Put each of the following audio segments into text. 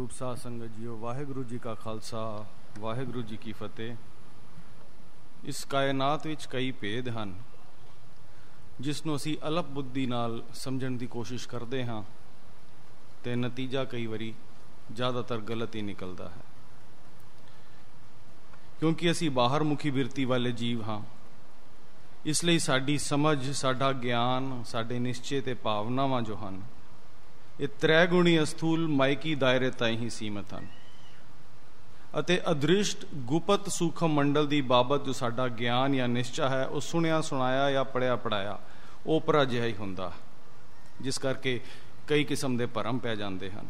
ਸਰੂਪ ਸਾਧ ਸੰਗਤ ਜੀਓ, ਵਾਹਿਗੁਰੂ ਜੀ ਕਾ ਖਾਲਸਾ, ਵਾਹਿਗੁਰੂ ਜੀ ਕੀ ਫਤਿਹ। ਇਸ ਕਾਇਨਾਤ ਵਿੱਚ ਕਈ ਭੇਦ ਹਨ ਜਿਸ ਨੂੰ ਅਸੀਂ ਅਲਪ ਬੁੱਧੀ ਨਾਲ ਸਮਝਣ ਦੀ ਕੋਸ਼ਿਸ਼ ਕਰਦੇ ਹਾਂ ਤੇ ਨਤੀਜਾ ਕਈ ਵਾਰੀ ਜ਼ਿਆਦਾਤਰ ਗਲਤ ਹੀ ਨਿਕਲਦਾ ਹੈ, ਕਿਉਂਕਿ ਅਸੀਂ ਬਾਹਰ ਮੁਖੀ ਬਿਰਤੀ ਵਾਲੇ ਜੀਵ ਹਾਂ। ਇਸ ਲਈ ਸਾਡੀ ਸਮਝ, ਸਾਡਾ ਗਿਆਨ, ਸਾਡੇ ਨਿਸ਼ਚੇ ਤੇ ਭਾਵਨਾਵਾਂ ਜੋ ਹਨ ਇਹ ਤ੍ਰੈਗੁਣੀ ਅਸਥੂਲ ਮਾਇਕੀ ਦਾਇਰੇ ਤਾਈਂ ਹੀ ਸੀਮਤ ਹਨ ਅਤੇ ਅਦ੍ਰਿਸ਼ਟ ਗੁਪਤ ਸੂਖਮ ਮੰਡਲ ਦੀ ਬਾਬਤ ਜੋ ਸਾਡਾ ਗਿਆਨ ਜਾਂ ਨਿਸ਼ਚਾ ਹੈ ਉਹ ਸੁਣਿਆ ਸੁਣਾਇਆ ਜਾਂ ਪੜ੍ਹਿਆ ਪੜ੍ਹਾਇਆ ਓਪਰਾ ਜਿਹਾ ਹੀ ਹੁੰਦਾ, ਜਿਸ ਕਰਕੇ ਕਈ ਕਿਸਮ ਦੇ ਭਰਮ ਪੈ ਜਾਂਦੇ ਹਨ।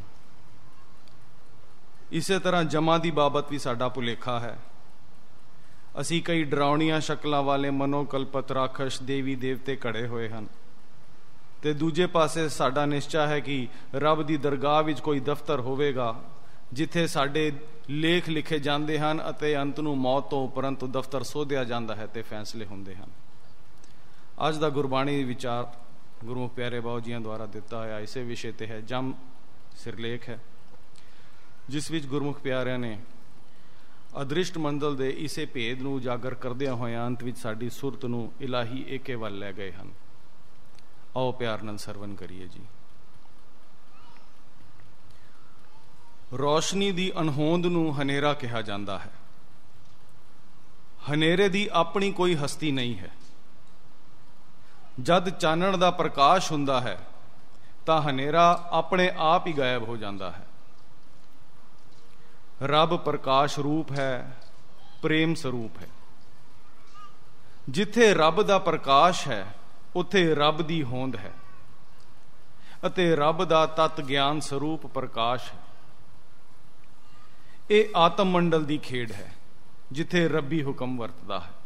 ਇਸੇ ਤਰ੍ਹਾਂ ਜਮਾਂ ਦੀ ਬਾਬਤ ਵੀ ਸਾਡਾ ਭੁਲੇਖਾ ਹੈ। ਅਸੀਂ ਕਈ ਡਰਾਉਣੀਆਂ ਸ਼ਕਲਾਂ ਵਾਲੇ ਮਨੋਕਲਪਤ ਰਾਖਸ਼ ਦੇਵੀ ਦੇਵਤੇ ਘੜੇ ਹੋਏ ਹਨ ਤੇ ਦੂਜੇ ਪਾਸੇ ਸਾਡਾ ਨਿਸ਼ਚਾ ਹੈ ਕਿ ਰੱਬ ਦੀ ਦਰਗਾਹ ਵਿੱਚ ਕੋਈ ਦਫ਼ਤਰ ਹੋਵੇਗਾ ਜਿੱਥੇ ਸਾਡੇ ਲੇਖ ਲਿਖੇ ਜਾਂਦੇ ਹਨ ਅਤੇ ਅੰਤ ਨੂੰ ਮੌਤ ਤੋਂ ਉਪਰੰਤ ਦਫ਼ਤਰ ਸੋਧਿਆ ਜਾਂਦਾ ਹੈ ਤੇ ਫੈਸਲੇ ਹੁੰਦੇ ਹਨ। ਅੱਜ ਦਾ ਗੁਰਬਾਣੀ ਵਿਚਾਰ ਗੁਰੂ ਪਿਆਰੇ ਬਾਊ ਜੀਆਂ ਦੁਆਰਾ ਦਿੱਤਾ ਹੋਇਆ ਇਸੇ ਵਿਸ਼ੇ ਤੇ ਹੈ। ਜਮ ਸਿਰਲੇਖ ਹੈ ਜਿਸ ਵਿੱਚ ਗੁਰਮੁਖ ਪਿਆਰਿਆਂ ਨੇ ਅਦ੍ਰਿਸ਼ਟ ਮੰਡਲ ਦੇ ਇਸੇ ਭੇਦ ਨੂੰ ਉਜਾਗਰ ਕਰਦਿਆਂ ਹੋਇਆਂ ਅੰਤ ਵਿੱਚ ਸਾਡੀ ਸੁਰਤ ਨੂੰ ਇਲਾਹੀ ਏਕੇ ਵੱਲ ਲੈ ਗਏ ਹਨ। ਆਓ ਪਿਆਰ ਨਾਲ ਸਰਵਨ ਕਰੀਏ ਜੀ। ਰੌਸ਼ਨੀ ਦੀ ਅਣਹੋਂਦ ਨੂੰ ਹਨੇਰਾ ਕਿਹਾ ਜਾਂਦਾ ਹੈ। ਹਨੇਰੇ ਦੀ ਆਪਣੀ ਕੋਈ ਹਸਤੀ ਨਹੀਂ ਹੈ। ਜਦ ਚਾਨਣ ਦਾ ਪ੍ਰਕਾਸ਼ ਹੁੰਦਾ ਹੈ ਤਾਂ ਹਨੇਰਾ ਆਪਣੇ ਆਪ ਹੀ ਗਾਇਬ ਹੋ ਜਾਂਦਾ ਹੈ। ਰੱਬ ਪ੍ਰਕਾਸ਼ ਰੂਪ ਹੈ, ਪ੍ਰੇਮ ਸਰੂਪ ਹੈ। ਜਿੱਥੇ ਰੱਬ ਦਾ ਪ੍ਰਕਾਸ਼ ਹੈ ਉੱਥੇ ਰੱਬ ਦੀ ਹੋਂਦ ਹੈ ਅਤੇ ਰੱਬ ਦਾ ਤਤ ਗਿਆਨ ਸਰੂਪ ਪ੍ਰਕਾਸ਼ ਹੈ। ਇਹ ਆਤਮ ਮੰਡਲ ਦੀ ਖੇਡ ਹੈ ਜਿੱਥੇ ਰੱਬੀ ਹੁਕਮ ਵਰਤਦਾ ਹੈ।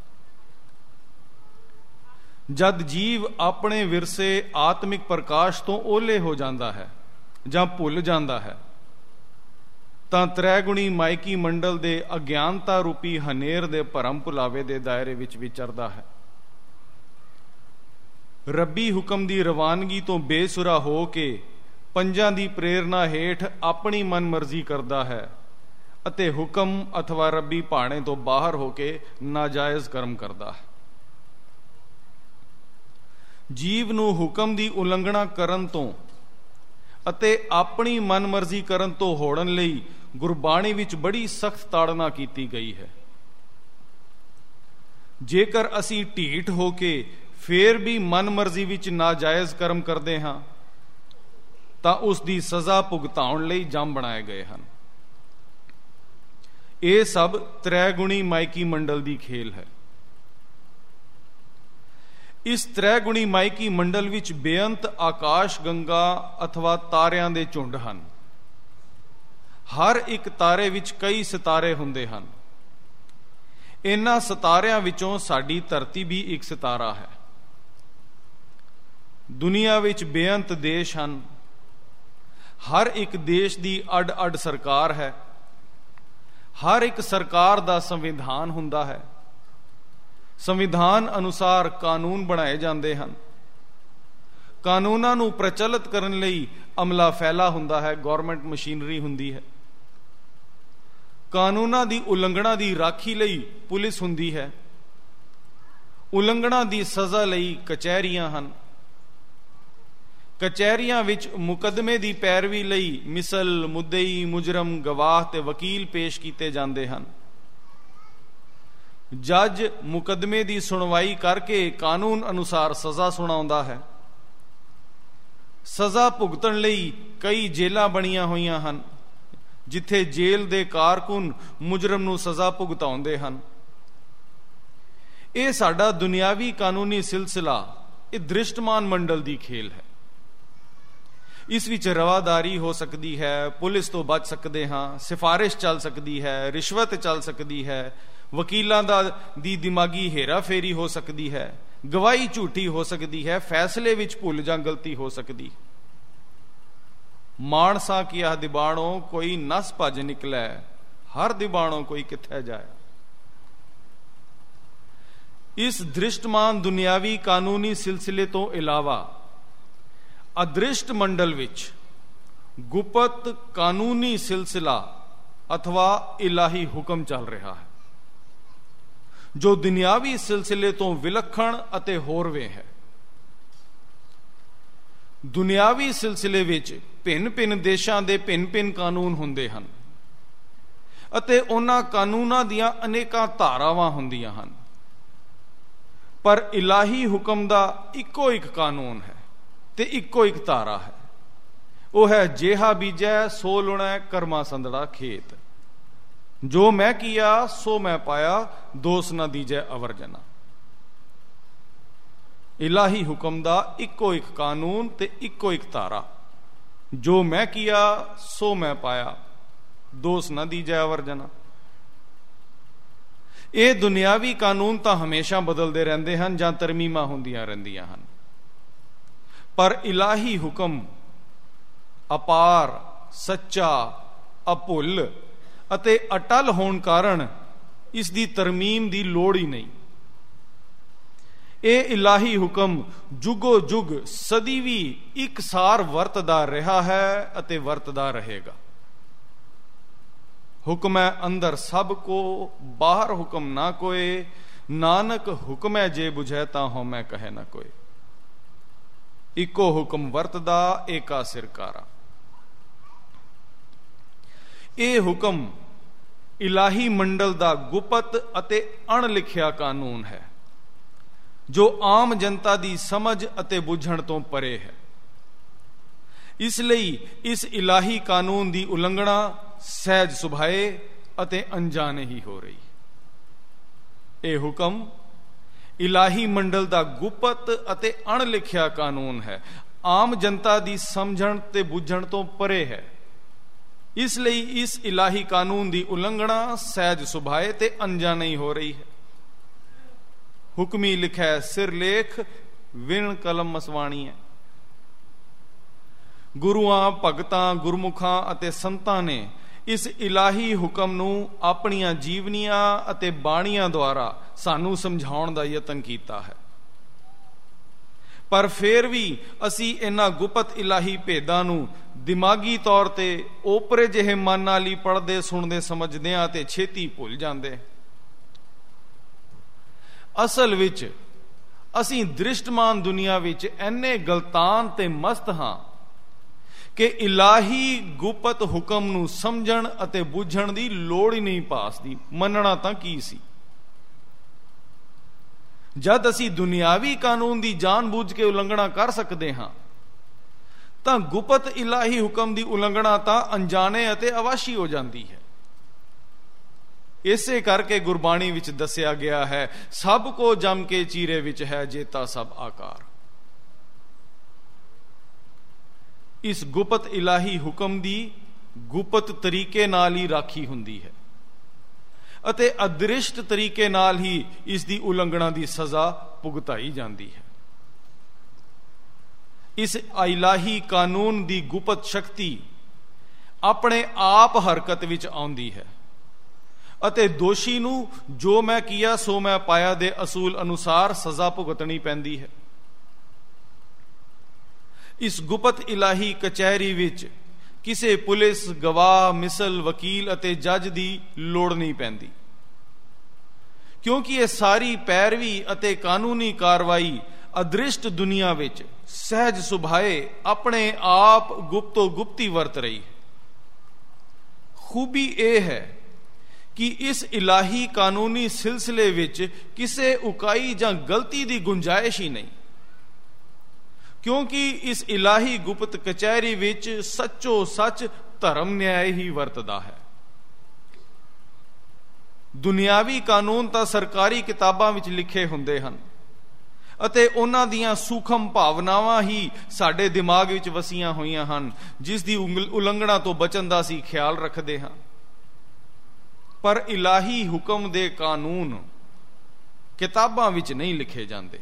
ਜਦ ਜੀਵ ਆਪਣੇ ਵਿਰਸੇ ਆਤਮਿਕ ਪ੍ਰਕਾਸ਼ ਤੋਂ ਓਹਲੇ ਹੋ ਜਾਂਦਾ ਹੈ ਜਾਂ ਭੁੱਲ ਜਾਂਦਾ ਹੈ ਤਾਂ ਤ੍ਰੈਗੁਣੀ ਮਾਇਕੀ ਮੰਡਲ ਦੇ ਅਗਿਆਨਤਾ ਰੂਪੀ ਹਨੇਰ ਦੇ ਭਰਮ ਭੁਲਾਵੇ ਦੇ ਦਾਇਰੇ ਵਿੱਚ ਵਿਚਰਦਾ ਹੈ। ਰੱਬੀ ਹੁਕਮ ਦੀ ਰਵਾਨਗੀ ਤੋਂ ਬੇਸੁਰਾ ਹੋ ਕੇ ਪੰਜਾਂ ਦੀ ਪ੍ਰੇਰਨਾ ਹੇਠ ਆਪਣੀ ਮਨ ਮਰਜ਼ੀ ਕਰਦਾ ਹੈ ਅਤੇ ਹੁਕਮ ਅਥਵਾ ਰੱਬੀ ਭਾਣੇ ਤੋਂ ਬਾਹਰ ਹੋ ਕੇ ਨਾਜਾਇਜ਼ ਕਰਮ ਕਰਦਾ ਹੈ। ਜੀਵ ਨੂੰ ਹੁਕਮ ਦੀ ਉਲੰਘਣਾ ਕਰਨ ਤੋਂ ਅਤੇ ਆਪਣੀ ਮਨ ਮਰਜ਼ੀ ਕਰਨ ਤੋਂ ਹੋੜਨ ਲਈ ਗੁਰਬਾਣੀ ਵਿੱਚ ਬੜੀ ਸਖਤ ਤਾੜਨਾ ਕੀਤੀ ਗਈ ਹੈ। ਜੇਕਰ ਅਸੀਂ ਢੀਠ ਹੋ ਕੇ ਫੇਰ ਵੀ ਮਨ ਮਰਜ਼ੀ ਵਿੱਚ ਨਾਜਾਇਜ਼ ਕਰਮ ਕਰਦੇ ਹਾਂ ਤਾਂ ਉਸ ਦੀ ਸਜ਼ਾ ਭੁਗਤਾਉਣ ਲਈ ਜੰਮ ਬਣਾਏ ਗਏ ਹਨ। ਇਹ ਸਭ ਤ੍ਰੈਗੁਣੀ ਮਾਇਕੀ ਮੰਡਲ ਦੀ ਖੇਲ ਹੈ। ਇਸ ਤ੍ਰੈਗੁਣੀ ਮਾਇਕੀ ਮੰਡਲ ਵਿੱਚ ਬੇਅੰਤ ਆਕਾਸ਼ ਗੰਗਾ ਅਥਵਾ ਤਾਰਿਆਂ ਦੇ ਝੁੰਡ ਹਨ। ਹਰ ਇੱਕ ਤਾਰੇ ਵਿੱਚ ਕਈ ਸਿਤਾਰੇ ਹੁੰਦੇ ਹਨ। ਇਹਨਾਂ ਸਿਤਾਰਿਆਂ ਵਿੱਚੋਂ ਸਾਡੀ ਧਰਤੀ ਵੀ ਇੱਕ ਸਿਤਾਰਾ ਹੈ। ਦੁਨੀਆ ਵਿੱਚ ਬੇਅੰਤ ਦੇਸ਼ ਹਨ। ਹਰ ਇੱਕ ਦੇਸ਼ ਦੀ ਅੱਡ-ਅੱਡ ਸਰਕਾਰ ਹੈ। ਹਰ ਇੱਕ ਸਰਕਾਰ ਦਾ ਸੰਵਿਧਾਨ ਹੁੰਦਾ ਹੈ। ਸੰਵਿਧਾਨ ਅਨੁਸਾਰ ਕਾਨੂੰਨ ਬਣਾਏ ਜਾਂਦੇ ਹਨ। ਕਾਨੂੰਨਾਂ ਨੂੰ ਪ੍ਰਚਲਿਤ ਕਰਨ ਲਈ ਅਮਲਾ ਫੈਲਾ ਹੁੰਦਾ ਹੈ, ਗੌਰਮੈਂਟ ਮਸ਼ੀਨਰੀ ਹੁੰਦੀ ਹੈ। ਕਾਨੂੰਨਾਂ ਦੀ ਉਲੰਘਣਾ ਦੀ ਰਾਖੀ ਲਈ ਪੁਲਿਸ ਹੁੰਦੀ ਹੈ। ਉਲੰਘਣਾ ਦੀ ਸਜ਼ਾ ਲਈ ਕਚਹਿਰੀਆਂ ਹਨ। ਕਚਹਿਰੀਆਂ ਵਿੱਚ ਮੁਕੱਦਮੇ ਦੀ ਪੈਰਵੀ ਲਈ ਮਿਸਲ, ਮੁੱਦਈ, ਮੁਜਰਮ, ਗਵਾਹ ਤੇ ਵਕੀਲ ਪੇਸ਼ ਕੀਤੇ ਜਾਂਦੇ ਹਨ। ਜੱਜ ਮੁਕੱਦਮੇ ਦੀ ਸੁਣਵਾਈ ਕਰਕੇ ਕਾਨੂੰਨ ਅਨੁਸਾਰ ਸਜ਼ਾ ਸੁਣਾਉਂਦਾ ਹੈ। ਸਜ਼ਾ ਭੁਗਤਣ ਲਈ ਕਈ ਜੇਲਾਂ ਬਣੀਆਂ ਹੋਈਆਂ ਹਨ ਜਿੱਥੇ ਜੇਲ੍ਹ ਦੇ ਕਾਰਕੁਨ ਮੁਜਰਮ ਨੂੰ ਸਜ਼ਾ ਭੁਗਤਾਉਂਦੇ ਹਨ। ਇਹ ਸਾਡਾ ਦੁਨਿਆਵੀ ਕਾਨੂੰਨੀ ਸਿਲਸਿਲਾ ਇਹ ਦ੍ਰਿਸ਼ਟਮਾਨ ਮੰਡਲ ਦੀ ਖੇਲ ਹੈ। ਇਸ ਵਿੱਚ ਰਵਾਦਾਰੀ ਹੋ ਸਕਦੀ ਹੈ, ਪੁਲਿਸ ਤੋਂ ਬਚ ਸਕਦੇ ਹਾਂ, ਸਿਫਾਰਿਸ਼ ਚੱਲ ਸਕਦੀ ਹੈ, ਰਿਸ਼ਵਤ ਚੱਲ ਸਕਦੀ ਹੈ, ਵਕੀਲਾਂ ਦੀ ਦਿਮਾਗੀ ਹੇਰਾਫੇਰੀ ਹੋ ਸਕਦੀ ਹੈ, ਗਵਾਹੀ ਝੂਠੀ ਹੋ ਸਕਦੀ ਹੈ, ਫੈਸਲੇ ਵਿੱਚ ਭੁੱਲ ਜਾਂ ਗਲਤੀ ਹੋ ਸਕਦੀ। ਮਾਨਸਾ ਕੀਆ ਦਿਬਾਣੋਂ ਕੋਈ ਨਸ ਭੱਜ ਨਿਕਲੈ, ਹਰ ਦਿਬਾਣੋਂ ਕੋਈ ਕਿੱਥੇ ਜਾਏ। ਇਸ ਦ੍ਰਿਸ਼ਟਮਾਨ ਦੁਨਿਆਵੀ ਕਾਨੂੰਨੀ ਸਿਲਸਿਲੇ ਤੋਂ ਇਲਾਵਾ ਅਦ੍ਰਿਸ਼ਟ ਮੰਡਲ ਵਿੱਚ ਗੁਪਤ ਕਾਨੂੰਨੀ ਸਿਲਸਿਲਾ ਅਥਵਾ ਇਲਾਹੀ ਹੁਕਮ ਚੱਲ ਰਿਹਾ ਹੈ, ਜੋ ਦੁਨਿਆਵੀ ਸਿਲਸਿਲੇ ਤੋਂ ਵਿਲੱਖਣ ਅਤੇ ਹੋਰਵੇਂ ਹੈ। ਦੁਨਿਆਵੀ ਸਿਲਸਿਲੇ ਵਿੱਚ ਭਿੰਨ-ਭਿੰਨ ਦੇਸ਼ਾਂ ਦੇ ਭਿੰਨ-ਭਿੰਨ ਕਾਨੂੰਨ ਹੁੰਦੇ ਹਨ ਅਤੇ ਉਹਨਾਂ ਕਾਨੂੰਨਾਂ ਦੀਆਂ ਅਨੇਕਾਂ ਧਾਰਾਵਾਂ ਹੁੰਦੀਆਂ ਹਨ, ਪਰ ਇਲਾਹੀ ਹੁਕਮ ਦਾ ਇੱਕੋ ਇੱਕ ਕਾਨੂੰਨ ਹੈ ਤੇ ਇੱਕੋ ਇੱਕ ਧਾਰਾ ਹੈ। ਉਹ ਹੈ ਜਿਹਾ ਬੀਜੈ ਸੋ ਲੁਣੈ ਕਰਮਾ ਸੰਦੜਾ ਖੇਤ, ਜੋ ਮੈਂ ਕੀਆ ਸੋ ਮੈਂ ਪਾਇਆ ਦੋਸ ਨਾ ਦੀਜੈ ਅਵਰ ਜਨਾ। ਇਲਾਹੀ ਹੁਕਮ ਦਾ ਇੱਕੋ ਇੱਕ ਕਾਨੂੰਨ ਤੇ ਇੱਕੋ ਇੱਕ ਧਾਰਾ, ਜੋ ਮੈਂ ਕੀਆ ਸੋ ਮੈਂ ਪਾਇਆ ਦੋਸ ਨਾ ਦੀਜੈ ਅਵਰ ਜਨਾ। ਇਹ ਦੁਨਿਆਵੀ ਕਾਨੂੰਨ ਤਾਂ ਹਮੇਸ਼ਾ ਬਦਲਦੇ ਰਹਿੰਦੇ ਹਨ ਜਾਂ ਤਰਮੀਮਾਂ ਹੁੰਦੀਆਂ ਰਹਿੰਦੀਆਂ ਹਨ, ਪਰ ਇਲਾਹੀ ਹੁਕਮ ਅਪਾਰ, ਸੱਚਾ, ਅਭੁੱਲ ਅਤੇ ਅਟਲ ਹੋਣ ਕਾਰਨ ਇਸ ਦੀ ਤਰਮੀਮ ਦੀ ਲੋੜ ਹੀ ਨਹੀਂ। ਇਹ ਇਲਾਹੀ ਹੁਕਮ ਜੁਗੋ ਜੁਗ ਸਦੀ ਵੀ ਇਕਸਾਰ ਵਰਤਦਾ ਰਿਹਾ ਹੈ ਅਤੇ ਵਰਤਦਾ ਰਹੇਗਾ। ਹੁਕਮੈ ਅੰਦਰ ਸਭ ਕੋ, ਬਾਹਰ ਹੁਕਮ ਨਾ ਕੋਏ, ਨਾਨਕ ਹੁਕਮੈ ਜੇ ਬੁਝੈ ਤਾਂ ਹਉਮੈ ਕਹੈ ਨਾ ਕੋਏ। ਇੱਕੋ ਹੁਕਮ ਵਰਤਦਾ, ਏਕਾ ਸਿਰਕਾਰਾ। ਇਹ ਹੁਕਮ ਇਲਾਹੀ ਮੰਡਲ ਦਾ ਗੁਪਤ ਅਤੇ ਅਣਲਿਖਿਆ ਕਾਨੂੰਨ ਹੈ, ਜੋ ਆਮ ਜਨਤਾ ਦੀ ਸਮਝ ਅਤੇ ਬੁੱਝਣ ਤੋਂ ਪਰੇ ਹੈ। ਇਸ ਲਈ ਇਸ ਇਲਾਹੀ ਕਾਨੂੰਨ ਦੀ ਉਲੰਘਣਾ ਸਹਿਜ ਸੁਭਾਏ ਅਤੇ ਅਣਜਾਣੇ ਹੀ ਹੋ ਰਹੀ। ਇਹ ਹੁਕਮ ਇਲਾਹੀ ਮੰਡਲ ਦਾ ਗੁਪਤ ਅਤੇ ਅਣਲਿਖਿਆ ਕਾਨੂੰਨ ਹੈ, ਆਮ ਜਨਤਾ ਦੀ ਸਮਝਣ ਤੇ ਬੁੱਝਣ ਤੋਂ ਪਰੇ ਹੈ। ਇਸ ਲਈ ਇਸ ਇਲਾਹੀ ਕਾਨੂੰਨ ਦੀ ਉਲੰਘਣਾ ਸਹਿਜ ਸੁਭਾਏ ਤੇ ਅਣਜਾਣੇ ਹੀ ਹੋ ਰਹੀ ਹੈ। ਹੁਕਮੀ ਲਿਖੈ ਸਿਰਲੇਖ, ਵਿਣ ਕਲਮ ਮਸਵਾਣੀ ਹੈ। ਗੁਰੂਆਂ, ਭਗਤਾਂ, ਗੁਰਮੁਖਾਂ ਅਤੇ ਸੰਤਾਂ ਨੇ ਇਸ ਇਲਾਹੀ ਹੁਕਮ ਨੂੰ ਆਪਣੀਆਂ ਜੀਵਨੀਆਂ ਅਤੇ ਬਾਣੀਆਂ ਦੁਆਰਾ ਸਾਨੂੰ ਸਮਝਾਉਣ ਦਾ ਯਤਨ ਕੀਤਾ ਹੈ, ਪਰ ਫਿਰ ਵੀ ਅਸੀਂ ਇਹਨਾਂ ਗੁਪਤ ਇਲਾਹੀ ਭੇਦਾਂ ਨੂੰ ਦਿਮਾਗੀ ਤੌਰ ਤੇ ਓਪਰੇ ਜਿਹੇ ਮਨ ਨਾਲ ਹੀ ਪੜ੍ਹਦੇ, ਸੁਣਦੇ, ਸਮਝਦੇ ਹਾਂ ਤੇ ਛੇਤੀ ਭੁੱਲ ਜਾਂਦੇ। ਅਸਲ ਵਿੱਚ ਅਸੀਂ ਦ੍ਰਿਸ਼ਟਮਾਨ ਦੁਨੀਆ ਵਿੱਚ ਇੰਨੇ ਗਲਤਾਨ ਤੇ ਮਸਤ ਹਾਂ ਕਿ ਇਲਾਹੀ ਗੁਪਤ ਹੁਕਮ ਨੂੰ ਸਮਝਣ ਅਤੇ ਬੁੱਝਣ ਦੀ ਲੋੜ ਹੀ ਨਹੀਂ ਭਾਸਦੀ। ਮੰਨਣਾ ਤਾਂ ਕੀ ਸੀ? ਜਦ ਅਸੀਂ ਦੁਨਿਆਵੀ ਕਾਨੂੰਨ ਦੀ ਜਾਣ-ਬੁੱਝ ਕੇ ਉਲੰਘਣਾ ਕਰ ਸਕਦੇ ਹਾਂ, ਤਾਂ ਗੁਪਤ ਇਲਾਹੀ ਹੁਕਮ ਦੀ ਉਲੰਘਣਾ ਤਾਂ ਅਣਜਾਣੇ ਅਤੇ ਅਵਾਸ਼ੀ ਹੋ ਜਾਂਦੀ ਹੈ। ਇਸੇ ਕਰਕੇ ਗੁਰਬਾਣੀ ਵਿੱਚ ਦੱਸਿਆ ਗਿਆ ਹੈ, ਸਭ ਕੋ ਜਮ ਕੇ ਚੀਰੇ ਵਿੱਚ ਹੈ ਜੇਤਾ ਸਭ ਆਕਾਰ। ਇਸ ਗੁਪਤ ਇਲਾਹੀ ਹੁਕਮ ਦੀ ਗੁਪਤ ਤਰੀਕੇ ਨਾਲ ਹੀ ਰਾਖੀ ਹੁੰਦੀ ਹੈ ਅਤੇ ਅਦ੍ਰਿਸ਼ਟ ਤਰੀਕੇ ਨਾਲ ਹੀ ਇਸ ਦੀ ਉਲੰਘਣਾ ਦੀ ਸਜ਼ਾ ਭੁਗਤਾਈ ਜਾਂਦੀ ਹੈ। ਇਸ ਇਲਾਹੀ ਕਾਨੂੰਨ ਦੀ ਗੁਪਤ ਸ਼ਕਤੀ ਆਪਣੇ ਆਪ ਹਰਕਤ ਵਿੱਚ ਆਉਂਦੀ ਹੈ ਅਤੇ ਦੋਸ਼ੀ ਨੂੰ ਜੋ ਮੈਂ ਕੀਆ ਸੋ ਮੈਂ ਪਾਇਆ ਦੇ ਅਸੂਲ ਅਨੁਸਾਰ ਸਜ਼ਾ ਭੁਗਤਣੀ ਪੈਂਦੀ ਹੈ। ਇਸ ਗੁਪਤ ਇਲਾਹੀ ਕਚਹਿਰੀ ਵਿੱਚ ਕਿਸੇ ਪੁਲਿਸ, ਗਵਾਹ, ਮਿਸਲ, ਵਕੀਲ ਅਤੇ ਜੱਜ ਦੀ ਲੋੜ ਨਹੀਂ ਪੈਂਦੀ, ਕਿਉਂਕਿ ਇਹ ਸਾਰੀ ਪੈਰਵੀ ਅਤੇ ਕਾਨੂੰਨੀ ਕਾਰਵਾਈ ਅਦ੍ਰਿਸ਼ਟ ਦੁਨੀਆ ਵਿੱਚ ਸਹਿਜ ਸੁਭਾਏ ਆਪਣੇ ਆਪ ਗੁਪਤੋ ਗੁਪਤੀ ਵਰਤ ਰਹੀ ਹੈ। ਖੂਬੀ ਇਹ ਹੈ ਕਿ ਇਸ ਇਲਾਹੀ ਕਾਨੂੰਨੀ ਸਿਲਸਿਲੇ ਵਿੱਚ ਕਿਸੇ ਉਕਾਈ ਜਾਂ ਗਲਤੀ ਦੀ ਗੁੰਜਾਇਸ਼ ਹੀ ਨਹੀਂ, ਕਿਉਂਕਿ ਇਸ ਇਲਾਹੀ ਗੁਪਤ ਕਚਹਿਰੀ ਵਿੱਚ ਸੱਚੋ ਸੱਚ ਧਰਮ ਨਿਆਂ ਹੀ ਵਰਤਦਾ ਹੈ। ਦੁਨਿਆਵੀ ਕਾਨੂੰਨ ਤਾਂ ਸਰਕਾਰੀ ਕਿਤਾਬਾਂ ਵਿੱਚ ਲਿਖੇ ਹੁੰਦੇ ਹਨ ਅਤੇ ਉਹਨਾਂ ਦੀਆਂ ਸੂਖਮ ਭਾਵਨਾਵਾਂ ਹੀ ਸਾਡੇ ਦਿਮਾਗ ਵਿੱਚ ਵਸੀਆਂ ਹੋਈਆਂ ਹਨ, ਜਿਸ ਦੀ ਉਲੰਘਣਾ ਤੋਂ ਬਚਣ ਦਾ ਅਸੀਂ ਖਿਆਲ ਰੱਖਦੇ ਹਾਂ। ਪਰ ਇਲਾਹੀ ਹੁਕਮ ਦੇ ਕਾਨੂੰਨ ਕਿਤਾਬਾਂ ਵਿੱਚ ਨਹੀਂ ਲਿਖੇ ਜਾਂਦੇ।